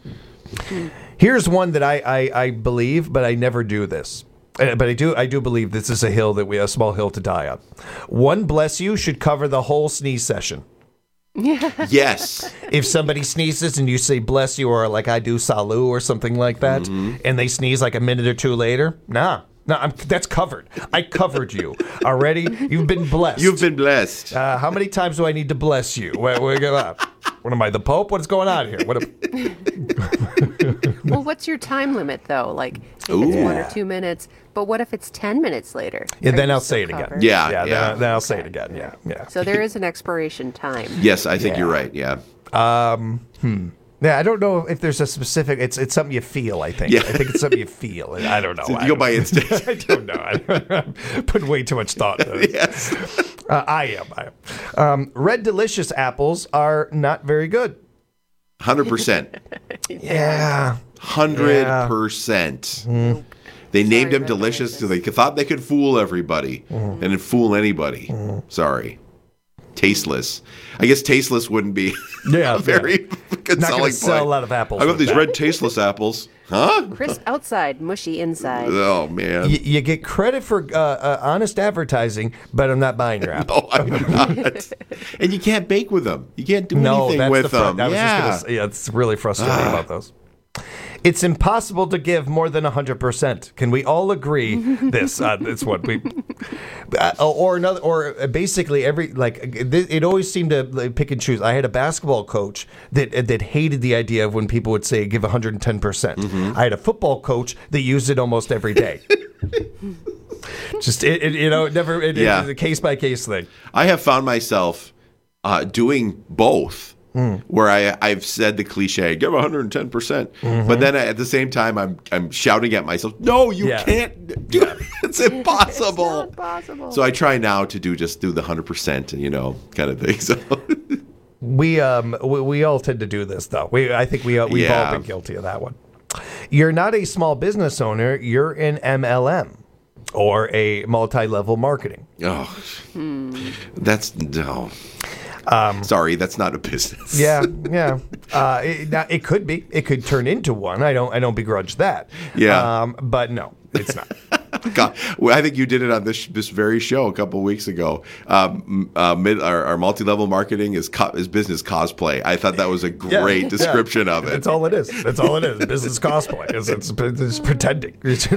Here's one that I, I, I believe, but I never do this. Uh, But I do I do believe this is a hill that we a small hill to die on. One bless you should cover the whole sneeze session. Yes. If somebody sneezes and you say bless you, or like I do salut or something like that, and they sneeze like a minute or two later, nah. No, I'm, that's covered. I covered you already. You've been blessed. You've been blessed. Uh, how many times do I need to bless you? What, what, what am I, the Pope? What's going on here? What? Am... Well, what's your time limit though? Like if Ooh. it's one Yeah. or two minutes, but what if it's ten minutes later? Yeah, Are then you I'll still say it again. covered? Yeah, yeah. yeah. Then, I- then I'll say it again. Yeah, yeah. So there is an expiration time. Yes, I think Yeah. you're right. Yeah. Um. Hmm. Yeah, I don't know if there's a specific. It's it's something you feel. I think. Yeah. I think it's something you feel. I don't know. So you I go don't- by instinct. I don't know. I don't, I'm putting way too much thought into this. Yes. Uh, I am. I am. Um, Red Delicious apples are not very good. one hundred percent. Yeah. one hundred percent. They named them delicious because they thought they could fool everybody and then fool anybody. Sorry. Tasteless. I guess tasteless wouldn't be Yeah, a very good Not gonna selling sell point. a lot of apples I got with these that. red tasteless apples. Huh? Crisp outside, mushy inside. Oh, man. You, you get credit for uh, uh, honest advertising, but I'm not buying your apple. No, I'm not. And you can't bake with them. You can't do no, anything that's with the fr- them. I was yeah. just gonna say, yeah, it's really frustrating Ah. about those. It's impossible to give more than one hundred percent. Can we all agree this? Uh, it's what we, uh, or another, or basically every like it always seemed to like, pick and choose. I had a basketball coach that that hated the idea of when people would say give one hundred ten percent. I had a football coach that used it almost every day. Just it, it, you know, it never. It, Yeah. It's a case by case thing. I have found myself uh, doing both. Mm. Where I I've said the cliche, give one hundred ten percent, Mhm. but then at the same time I'm I'm shouting at myself, no, you Yeah. can't do it. It's impossible. It's not possible. So I try now to do just do the one hundred percent, you know, kind of thing. So We um we, we all tend to do this though. We I think we uh, we've Yeah. all been guilty of that one. You're not a small business owner. You're in M L M or a multi-level marketing. oh, that's no. Um, Sorry, that's not a business. Yeah, yeah. Uh, it, now, it could be. It could turn into one. I don't. I don't begrudge that. Yeah. Um, but no, it's not. God, well, I think you did it on this this very show a couple of weeks ago. Um, uh, mid, our, our multi-level marketing is co- is business cosplay. I thought that was a Yeah, great yeah. description of it. That's all it is. That's all it is. Business cosplay. It's, it's, it's pretending.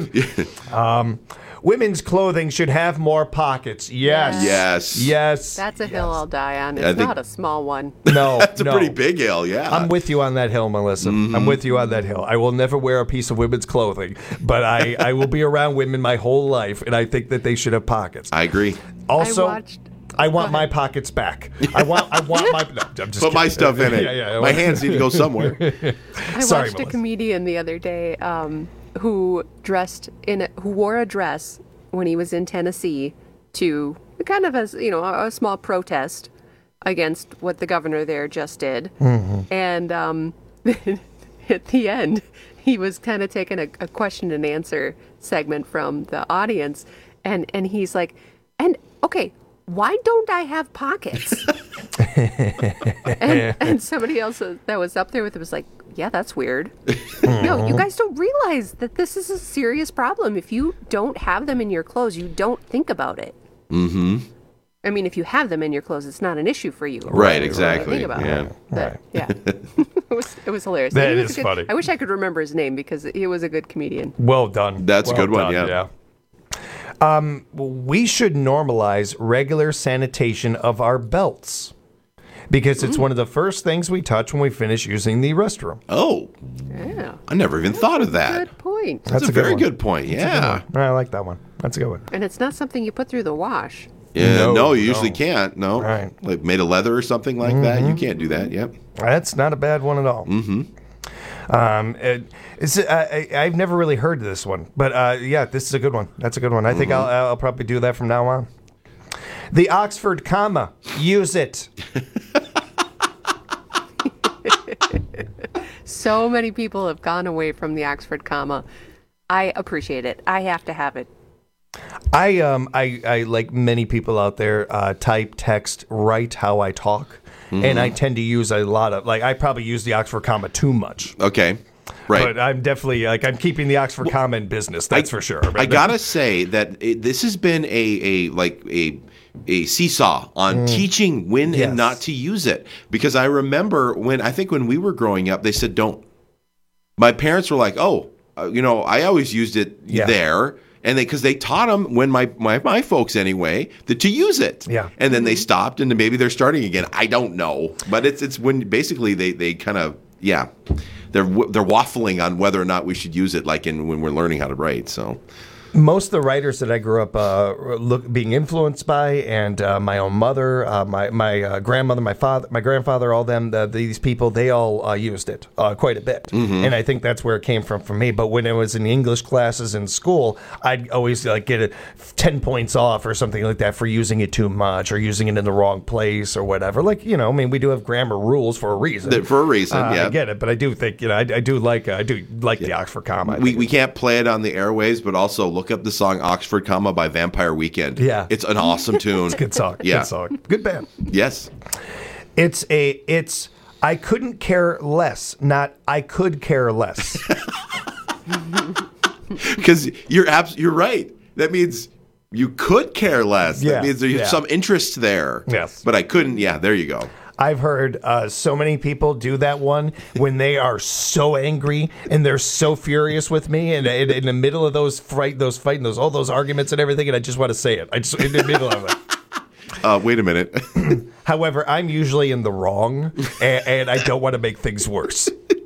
um, women's clothing should have more pockets. Yes. Yes. Yes. That's a hill I'll die on. It's I think- not a small one. No, That's a no. pretty big hill, yeah. I'm with you on that hill, Melissa. I'm with you on that hill. I will never wear a piece of women's clothing, but I, I will be around women my whole life, and I think that they should have pockets. I agree. Also, I watched- I want my pockets back. I want I want my. No, I'm just Put my kidding. stuff in it. Yeah, yeah, I My want- hands need to go somewhere. I Sorry, watched a Melissa. comedian the other day um, who dressed in a, who wore a dress when he was in Tennessee to kind of as you know a, a small protest against what the governor there just did, Mhm. and um, at the end he was kind of taking a, a question and answer segment from the audience, and and he's like, and okay, why don't I have pockets? and, and somebody else that was up there with it was like, yeah, that's weird. No, you guys don't realize that this is a serious problem. If you don't have them in your clothes, you don't think about it. Mm-hmm. I mean, if you have them in your clothes, it's not an issue for you. Right, exactly. Think about Yeah. it. But, yeah. it was it was hilarious. That He was is a good- funny. I wish I could remember his name because he was a good comedian. Well done. That's a Well good one, done, yeah. Um, we should normalize regular sanitation of our belts because it's one of the first things we touch when we finish using the restroom. Oh, Yeah. I never even thought of that. Good point. That's, a, good very one. good point. That's a good Yeah. one. I like that one. That's a good one. And it's not something you put through the wash. Yeah, no, No, you usually no. can't. No, Right. like made of leather or something like that. You Mhm. can't do that. Yep. That's not a bad one at all. Mm-hmm. Um, it, it's, I, I, I've never really heard this one, but uh, yeah, this is a good one. That's a good one. I think Mm-hmm. I'll, I'll probably do that from now on. The Oxford comma, use it. So many people have gone away from the Oxford comma. I appreciate it. I have to have it. I um I, I like many people out there uh, type, text, write how I talk, Mhm. and I tend to use a lot of like I probably use the Oxford comma too much. Okay. Right. But I'm definitely like I'm keeping the Oxford comma in business. That's for sure. I gotta say that it, this has been a, a like a a seesaw on Mm. teaching when Yes. and not to use it, because I remember when I think when we were growing up, they said don't. My parents were like, oh, uh, you know, I always used it Yeah. there. And they, because they taught them when my, my my folks anyway, that to use it. Yeah. And then they stopped, and maybe they're starting again. I don't know, but it's it's when basically they, they kind of yeah, they're w- they're waffling on whether or not we should use it, like in when we're learning how to write. So Most of the writers that I grew up uh, look, being influenced by, and uh, my own mother, uh, my my uh, grandmother, my father, my grandfather, all them, the, these people, they all uh, used it uh, quite a bit, Mhm. and I think that's where it came from for me. But when it was in English classes in school, I'd always like get it ten points off or something like that for using it too much or using it in the wrong place or whatever. Like you know, I mean, we do have grammar rules for a reason. That- for a reason, Uh, yeah. I get it, but I do think you know, I, I do like I do like the Oxford comma. I we, think we can't play it on the airwaves, but also look up the song Oxford Comma by Vampire Weekend. Yeah. It's an awesome tune. It's a good song. Yeah. Good song. Good band. Yes. It's a it's I couldn't care less, not I could care less. Because you're abs- you're right. That means you could care less. Yeah, That means there's yeah. some interest there. Yes. But I couldn't. Yeah, there you go. I've heard uh, so many people do that one when they are so angry and they're so furious with me, and in, in the middle of those fight, those fighting, those all those arguments and everything, and I just want to say it. I just in the middle of it. Uh, wait a minute. However, I'm usually in the wrong, and, and I don't want to make things worse.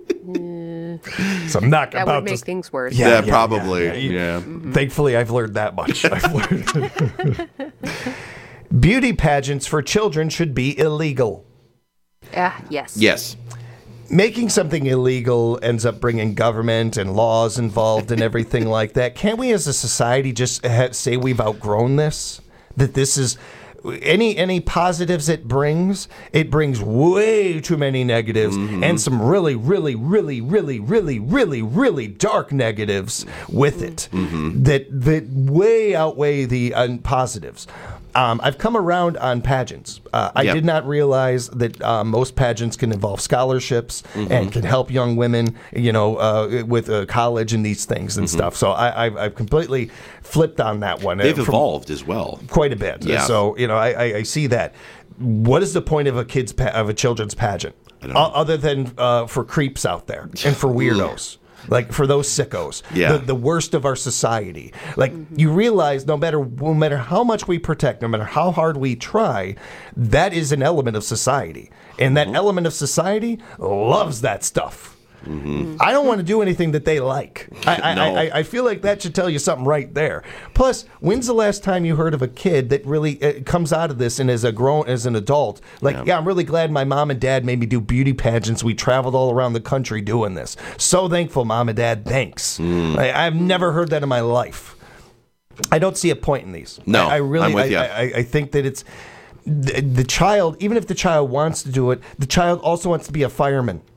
So I'm not That about would make to. things worse. Yeah, probably. Yeah. Yeah. Thankfully, I've learned that much. I've learned. Beauty pageants for children should be illegal. Ah, yes. Yes. Making something illegal ends up bringing government and laws involved and everything like that. Can't we as a society just ha- say we've outgrown this? That this is any any positives it brings, it brings way too many negatives and some really, really, really, really, really, really, really dark negatives with it that that way outweigh the uh, positives. Um, I've come around on pageants. Uh, I Yep. did not realize that uh, most pageants can involve scholarships and can help young women, you know, uh, with uh, college and these things and stuff. So I, I've, I've completely flipped on that one. They've Uh, from- evolved as well. quite a bit. Yeah. So you know, I, I, I see that. What is the point of a kids pa- of a children's pageant, o- other than uh, for creeps out there and for weirdos? Like for those sickos, Yeah. the, the worst of our society. Like you realize, no matter no matter how much we protect, no matter how hard we try, that is an element of society, and that element of society loves that stuff. I don't want to do anything that they like. I, I, No. I, I feel like that should tell you something right there. Plus, when's the last time you heard of a kid that really uh, comes out of this and as a grown, as an adult, like, yeah. I'm really glad my mom and dad made me do beauty pageants. We traveled all around the country doing this. So thankful, mom and dad. Thanks. I, I've never heard that in my life. I don't see a point in these. No, I, I really, I'm with I, ya. I, I think that it's the, the child. Even if the child wants to do it, the child also wants to be a fireman.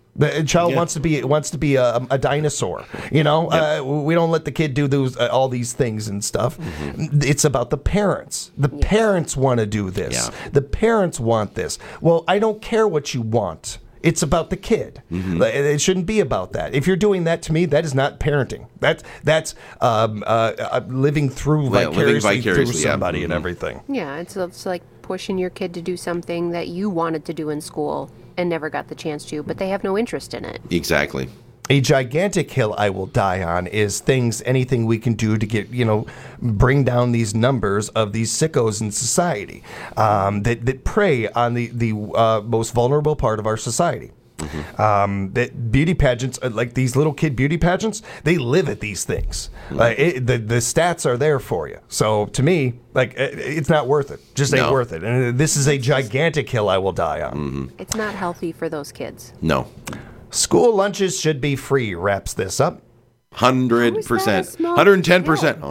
The child Yeah. wants to be wants to be a, a dinosaur. You know, Yep. uh, we don't let the kid do those uh, all these things and stuff. Mm-hmm. It's about the parents. The parents want to do this. Yeah. The parents want this. Well, I don't care what you want. It's about the kid. Mm-hmm. Like, it shouldn't be about that. If you're doing that to me, that is not parenting. That's that's um, uh, uh, living through Yeah, living vicariously, through vicariously, yeah. somebody and Mhm. everything. Yeah, it's, it's like pushing your kid to do something that you wanted to do in school and never got the chance to, but they have no interest in it. Exactly. A gigantic hill I will die on is things, anything we can do to get, you know, bring down these numbers of these sickos in society um, that, that prey on the, the uh, most vulnerable part of our society. Mm-hmm. Um, that beauty pageants, uh, like these little kid beauty pageants, they live at these things. Mm-hmm. Uh, it, the the stats are there for you. So to me, like it, it's not worth it. Just ain't No. worth it. And this is a gigantic hill I will die on. Mm-hmm. It's not healthy for those kids. No. School lunches should be free. Wraps this up. Hundred percent. small Hundred and ten percent.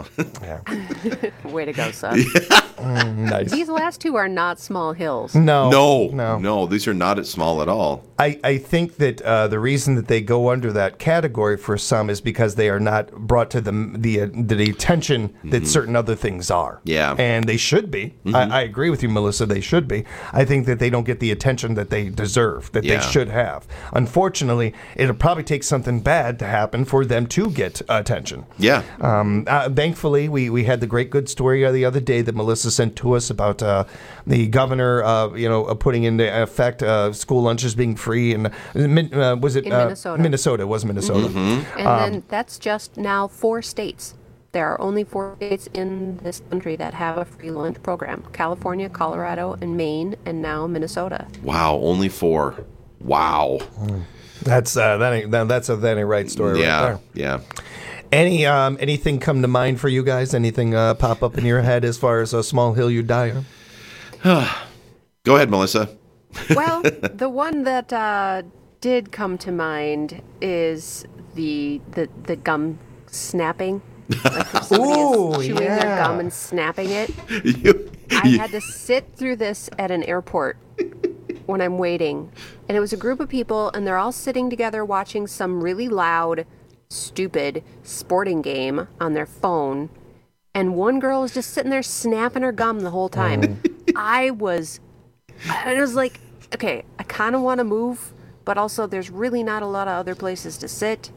Way to go, son. Nice. These last two are not small hills. No, No. no. No. These are not at small at all. I, I think that uh, the reason that they go under that category for some is because they are not brought to the the, uh, the attention that certain other things are. Yeah. And they should be. Mhm. I, I agree with you, Melissa. They should be. I think that they don't get the attention that they deserve, that Yeah. they should have. Unfortunately, it'll probably take something bad to happen for them to get attention. Yeah. Um, uh, thankfully, we, we had the great good story uh, the other day that Melissa sent to us about uh, the governor, uh, you know, uh, putting into effect uh, school lunches being free, and uh, was it In uh, Minnesota. Minnesota? It was Minnesota. And Um, then that's just now four states. There are only four states in this country that have a free lunch program: California, Colorado, and Maine, and now Minnesota. Wow. Only four. Wow. That's uh, that ain't that, that's a that ain't right story. Yeah. Right there. Yeah. Any um, anything come to mind for you guys? Anything uh, pop up in your head as far as a small hill you die on? Go ahead, Melissa. Well, the one that uh, did come to mind is the the, the gum snapping. Like if somebody Ooh, is chewing yeah. their gum and snapping it. You- I you- had to sit through this at an airport when I'm waiting. And it was a group of people, and they're all sitting together watching some really loud, stupid sporting game on their phone. And one girl was just sitting there snapping her gum the whole time. I was, I was like, okay, I kind of want to move, but also there's really not a lot of other places to sit.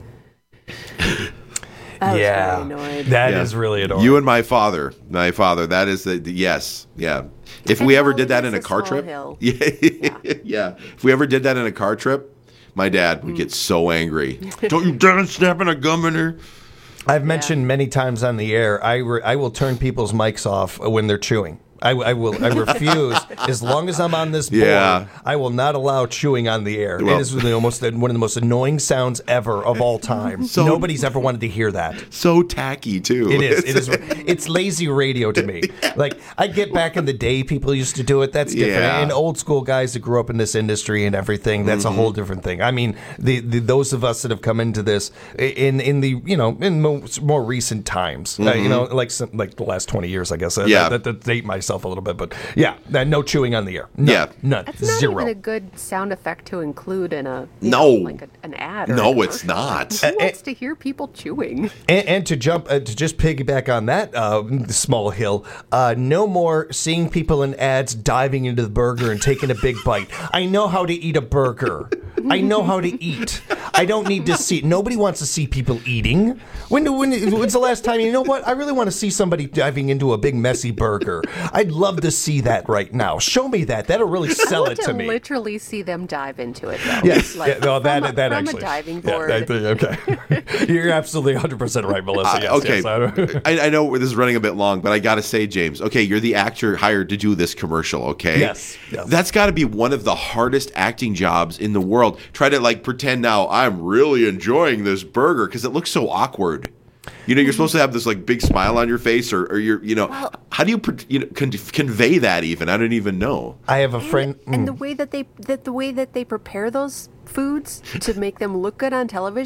I was Yeah. very annoyed. That is Yeah. really adorable. You and my father. My father. That is the, the yes. Yeah. If we ever did that in a it's a car small trip. hill. Yeah. Yeah. If we ever did that in a car trip, my dad would get so angry. Don't you dare snapping a gum in her. I've mentioned many times on the air, I, re- I will turn people's mics off when they're chewing. I, I will. I refuse. As long as I'm on this board, Yeah. I will not allow chewing on the air. Well- it is the almost one of the most annoying sounds ever of all time. So- Nobody's ever wanted to hear that. So tacky too. It is. It is. It's lazy radio to me. Like I get back in the day, people used to do it. That's different. Yeah. And old school guys that grew up in this industry and everything, that's Mm-hmm. a whole different thing. I mean, the, the those of us that have come into this in in the you know in most, more recent times, uh, you know, like some, like the last twenty years, I guess. Uh, Yeah. That, that, that date myself a little bit, but yeah, uh, no chewing on the air. None, Yeah. None. That's not Zero. even a good sound effect to include in a you No. know, like a, an ad. Or No, a it's commercial. not. Who wants to hear people chewing? And, and to jump, uh, to just piggyback on that uh, small hill, uh, no more seeing people in ads diving into the burger and taking a big bite. I know how to eat a burger. I know how to eat. I don't need to see. Nobody wants to see people eating. When, when when's the last time? You know what? I really want to see somebody diving into a big messy burger. I'd love to see that right now. Show me that. That'll really sell I want it to to me. literally see them dive into it, though. Yes. Like, yeah, no, that from a, that from actually. a diving Yeah, board. I think- okay. You're absolutely one hundred percent right, Melissa. Uh, Yes, okay, yes, I- I, I know this is running a bit long, but I got to say, James. Okay, you're the actor hired to do this commercial. Okay, Yes, yes. That's got to be one of the hardest acting jobs in the world. Try to like pretend now I'm really enjoying this burger because it looks so awkward. You know, you're supposed to have this like big smile on your face, or, or you're, you know, Well- how do you, pre- you know, con- convey that? Even I don't even know. I have a friend. And, and the way that they that the way that they prepare those foods to make them look good on television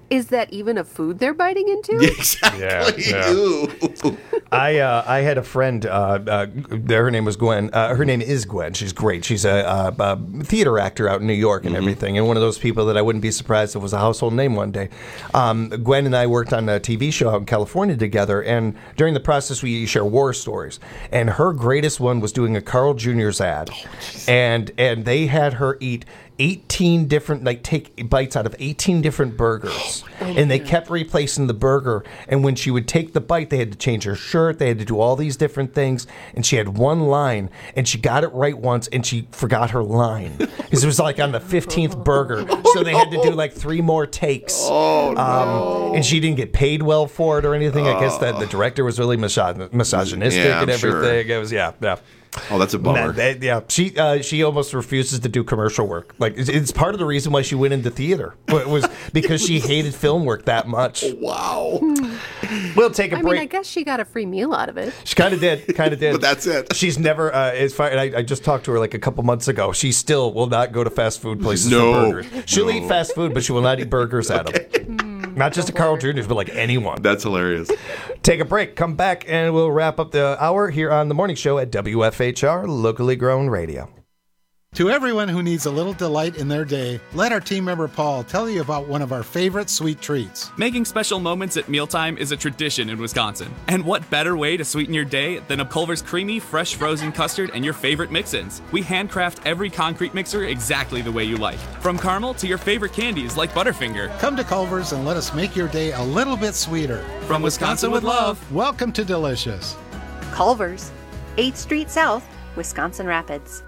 Is that even a food they're biting into? Exactly. Yeah, yeah. I uh, I had a friend. Uh, uh, her name was Gwen. Uh, her name is Gwen. She's great. She's a, a, a theater actor out in New York and mm-hmm. everything, and one of those people that I wouldn't be surprised if was a household name one day. Um, Gwen and I worked on a T V show out in California together, and during the process, we share war stories. And her greatest one was doing a Carl Junior's ad, oh, and and they had her eat eighteen different, like take bites out of eighteen different burgers. Oh, and they kept replacing the burger. And when she would take the bite, they had to change her shirt. They had to do all these different things. And she had one line, and she got it right once, and she forgot her line. Because it was like on the fifteenth burger. So they had to do like three more takes. Oh, no. Um, and she didn't get paid well for it or anything. I guess that the director was really misog- misogynistic yeah, and sure. everything. It was, yeah, yeah. Oh, that's a bummer. Nah, that, yeah, she uh, she almost refuses to do commercial work. Like it's, it's part of the reason why she went into theater. It was because she hated film work that much. Wow. We'll take a I break. mean, I guess she got a free meal out of it. She kind of did, kind of did. But that's it. She's never. Uh, it's fine. I, I just talked to her like a couple months ago. She still will not go to fast food places no. for burgers. She'll no. eat fast food, but she will not eat burgers okay. at them. Not just a Carl Junior's, but like anyone. That's hilarious. Take a break. Come back, and we'll wrap up the hour here on the morning show at W F H R, locally grown radio. To everyone who needs a little delight in their day, let our team member Paul tell you about one of our favorite sweet treats. Making special moments at mealtime is a tradition in Wisconsin. And what better way to sweeten your day than a Culver's creamy, fresh frozen custard and your favorite mix-ins? We handcraft every concrete mixer exactly the way you like. From caramel to your favorite candies like Butterfinger. Come to Culver's and let us make your day a little bit sweeter. From Wisconsin with love. Welcome to Delicious. Culver's, eighth Street South, Wisconsin Rapids.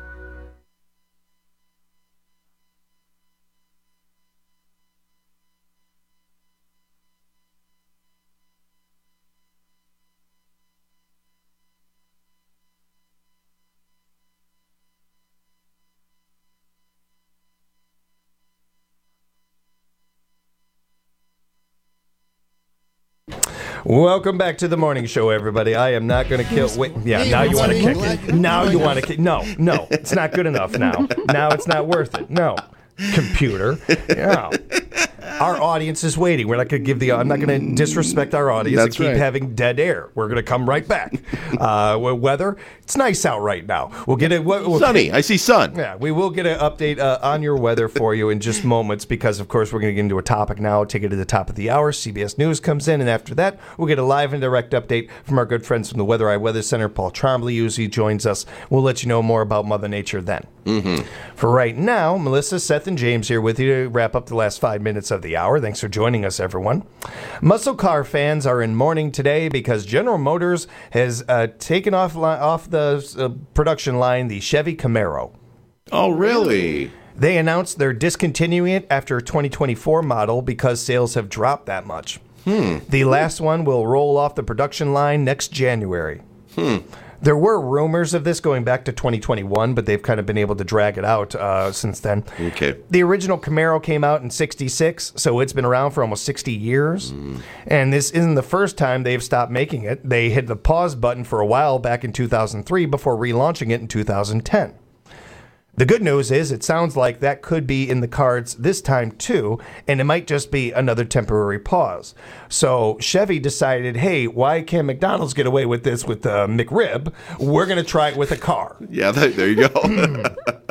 Welcome back to the morning show, everybody. I am not going to kill. Wait, yeah, now you want to kick it. Now you want to kick. No, no, it's not good enough. Now, now it's not worth it. No, computer. Yeah. Our audience is waiting. We're not going to give the. I'm not going to disrespect our audience That's and keep right. having dead air. We're going to come right back. Uh, weather. It's nice out right now. We'll get it. We'll, Sunny. I see sun. Yeah, we will get an update uh, on your weather for you in just moments because, of course, we're going to get into a topic now. Take it to the top of the hour. C B S News comes in, and after that, we'll get a live and direct update from our good friends from the Weather Eye Weather Center. Paul Trombley usually joins us. We'll let you know more about Mother Nature then. Mm-hmm. For right now, Melissa, Seth, and James here with you to wrap up the last five minutes of the hour. Thanks for joining us, everyone. Muscle car fans are in mourning today because General Motors has uh, taken off li- off the uh, production line the Chevy Camaro. Oh, really? They announced they're discontinuing it after a twenty twenty-four model because sales have dropped that much. Hmm. The last one will roll off the production line next January. Hmm. There were rumors of this going back to twenty twenty-one, but they've kind of been able to drag it out uh, since then. Okay. The original Camaro came out in sixty-six, so it's been around for almost sixty years. Mm. And this isn't the first time they've stopped making it. They hit the pause button for a while back in two thousand three before relaunching it in two thousand ten. The good news is it sounds like that could be in the cards this time too, and it might just be another temporary pause. So Chevy decided, hey, why can't McDonald's get away with this with the McRib? We're going to try it with a car. Yeah, that, there you go.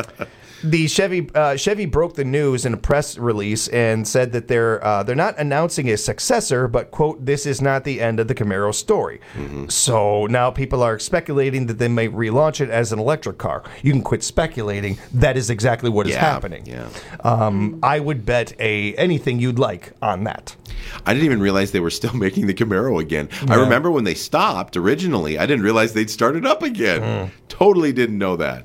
The Chevy uh, Chevy broke the news in a press release and said that they're uh, they're not announcing a successor, but quote, this is not the end of the Camaro story. Mm-hmm. So now people are speculating that they may relaunch it as an electric car. You can quit speculating. That is exactly what is Yeah, happening. yeah. Um, I would bet a anything you'd like on that. I didn't even realize they were still making the Camaro again. I Yeah. remember when they stopped originally. I didn't realize they'd started up again. Mm. Totally didn't know that.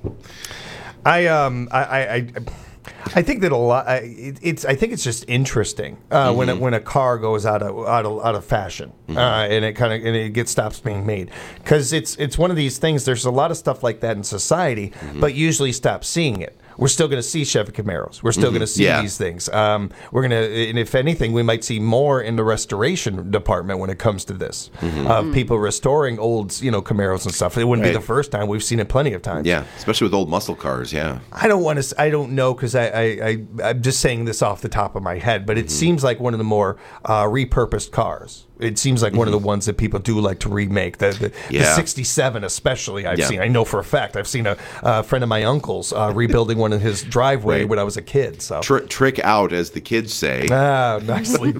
I um I I. I I think that a lot. I- It, it's. I think it's just interesting uh, when it, when a car goes out of out of out of fashion, uh, and it kind of and it gets stops being made because it's it's one of these things. There's a lot of stuff like that in society, but usually stop seeing it. we're still going to see Chevy Camaros. We're still Mhm. going to see Yeah. these things. Um, we're going to, and if anything, we might see more in the restoration department when it comes to this. Mhm. Of Mm. people restoring old, you know, Camaros and stuff. It wouldn't be Right. the first time. We've seen it plenty of times. Yeah, especially with old muscle cars. Yeah. I don't want to. I don't know because I, I, I I'm just saying this off the top of my head, but it seems like one of the more uh, repurposed cars. It seems like one of the ones that people do like to remake. The the, the Yeah. sixty-seven, especially. I've Yeah. seen. I know for a fact. I've seen a, a friend of my uncle's uh, rebuilding one in his driveway Right. when I was a kid. So Tr- trick out, as the kids say. ah, nicely.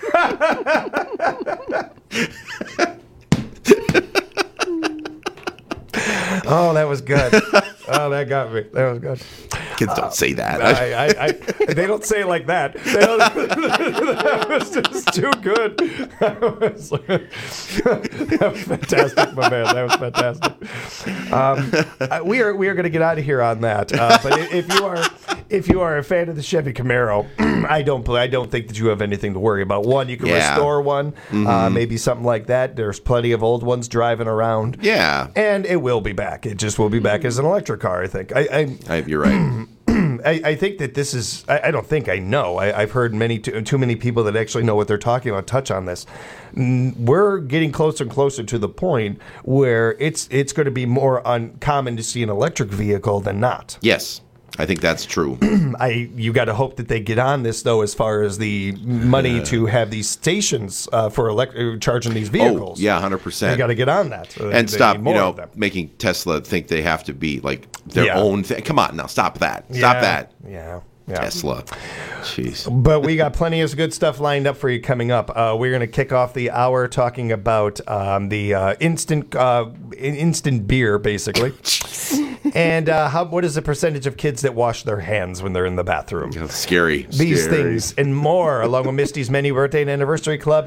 Oh, that was good. Oh, that got me. That was good. Kids don't say that. I, I, I, they don't say it like that. They don't, that was just too good. That was, that was fantastic, my man. That was fantastic. Um, uh, we are we are going to get out of here on that. Uh, but i- if you are if you are a fan of the Chevy Camaro, I don't I don't think that you have anything to worry about. One, you can Yeah. restore one, uh, Mhm. maybe something like that. There's plenty of old ones driving around. Yeah. And it will be back. It just will be back as an electric car, I think. I, I I, you're right. I, I think that this is, I, I don't think I know. I, I've heard many too, too many people that actually know what they're talking about touch on this. Mm, We're getting closer and closer to the point where it's it's going to be more uncommon to see an electric vehicle than not. Yes, I think that's true. I you got to hope that they get on this though, as far as the money Uh. to have these stations uh, for elect- uh, charging these vehicles. Oh, yeah, one hundred percent. They got to get on that. Uh, and they stop, need you more of know, them. making Tesla think they have to be like their Yeah. own thing. Come on now, stop that. Stop Yeah. that. Yeah. Yeah. Tesla. Jeez. But we got plenty of good stuff lined up for you coming up. Uh, we're going to kick off the hour talking about um, the uh, instant uh, in- instant beer, basically. And uh, how, what is the percentage of kids that wash their hands when they're in the bathroom? Scary. These Scary. things and more, along with Misty's Many Birthday and Anniversary Club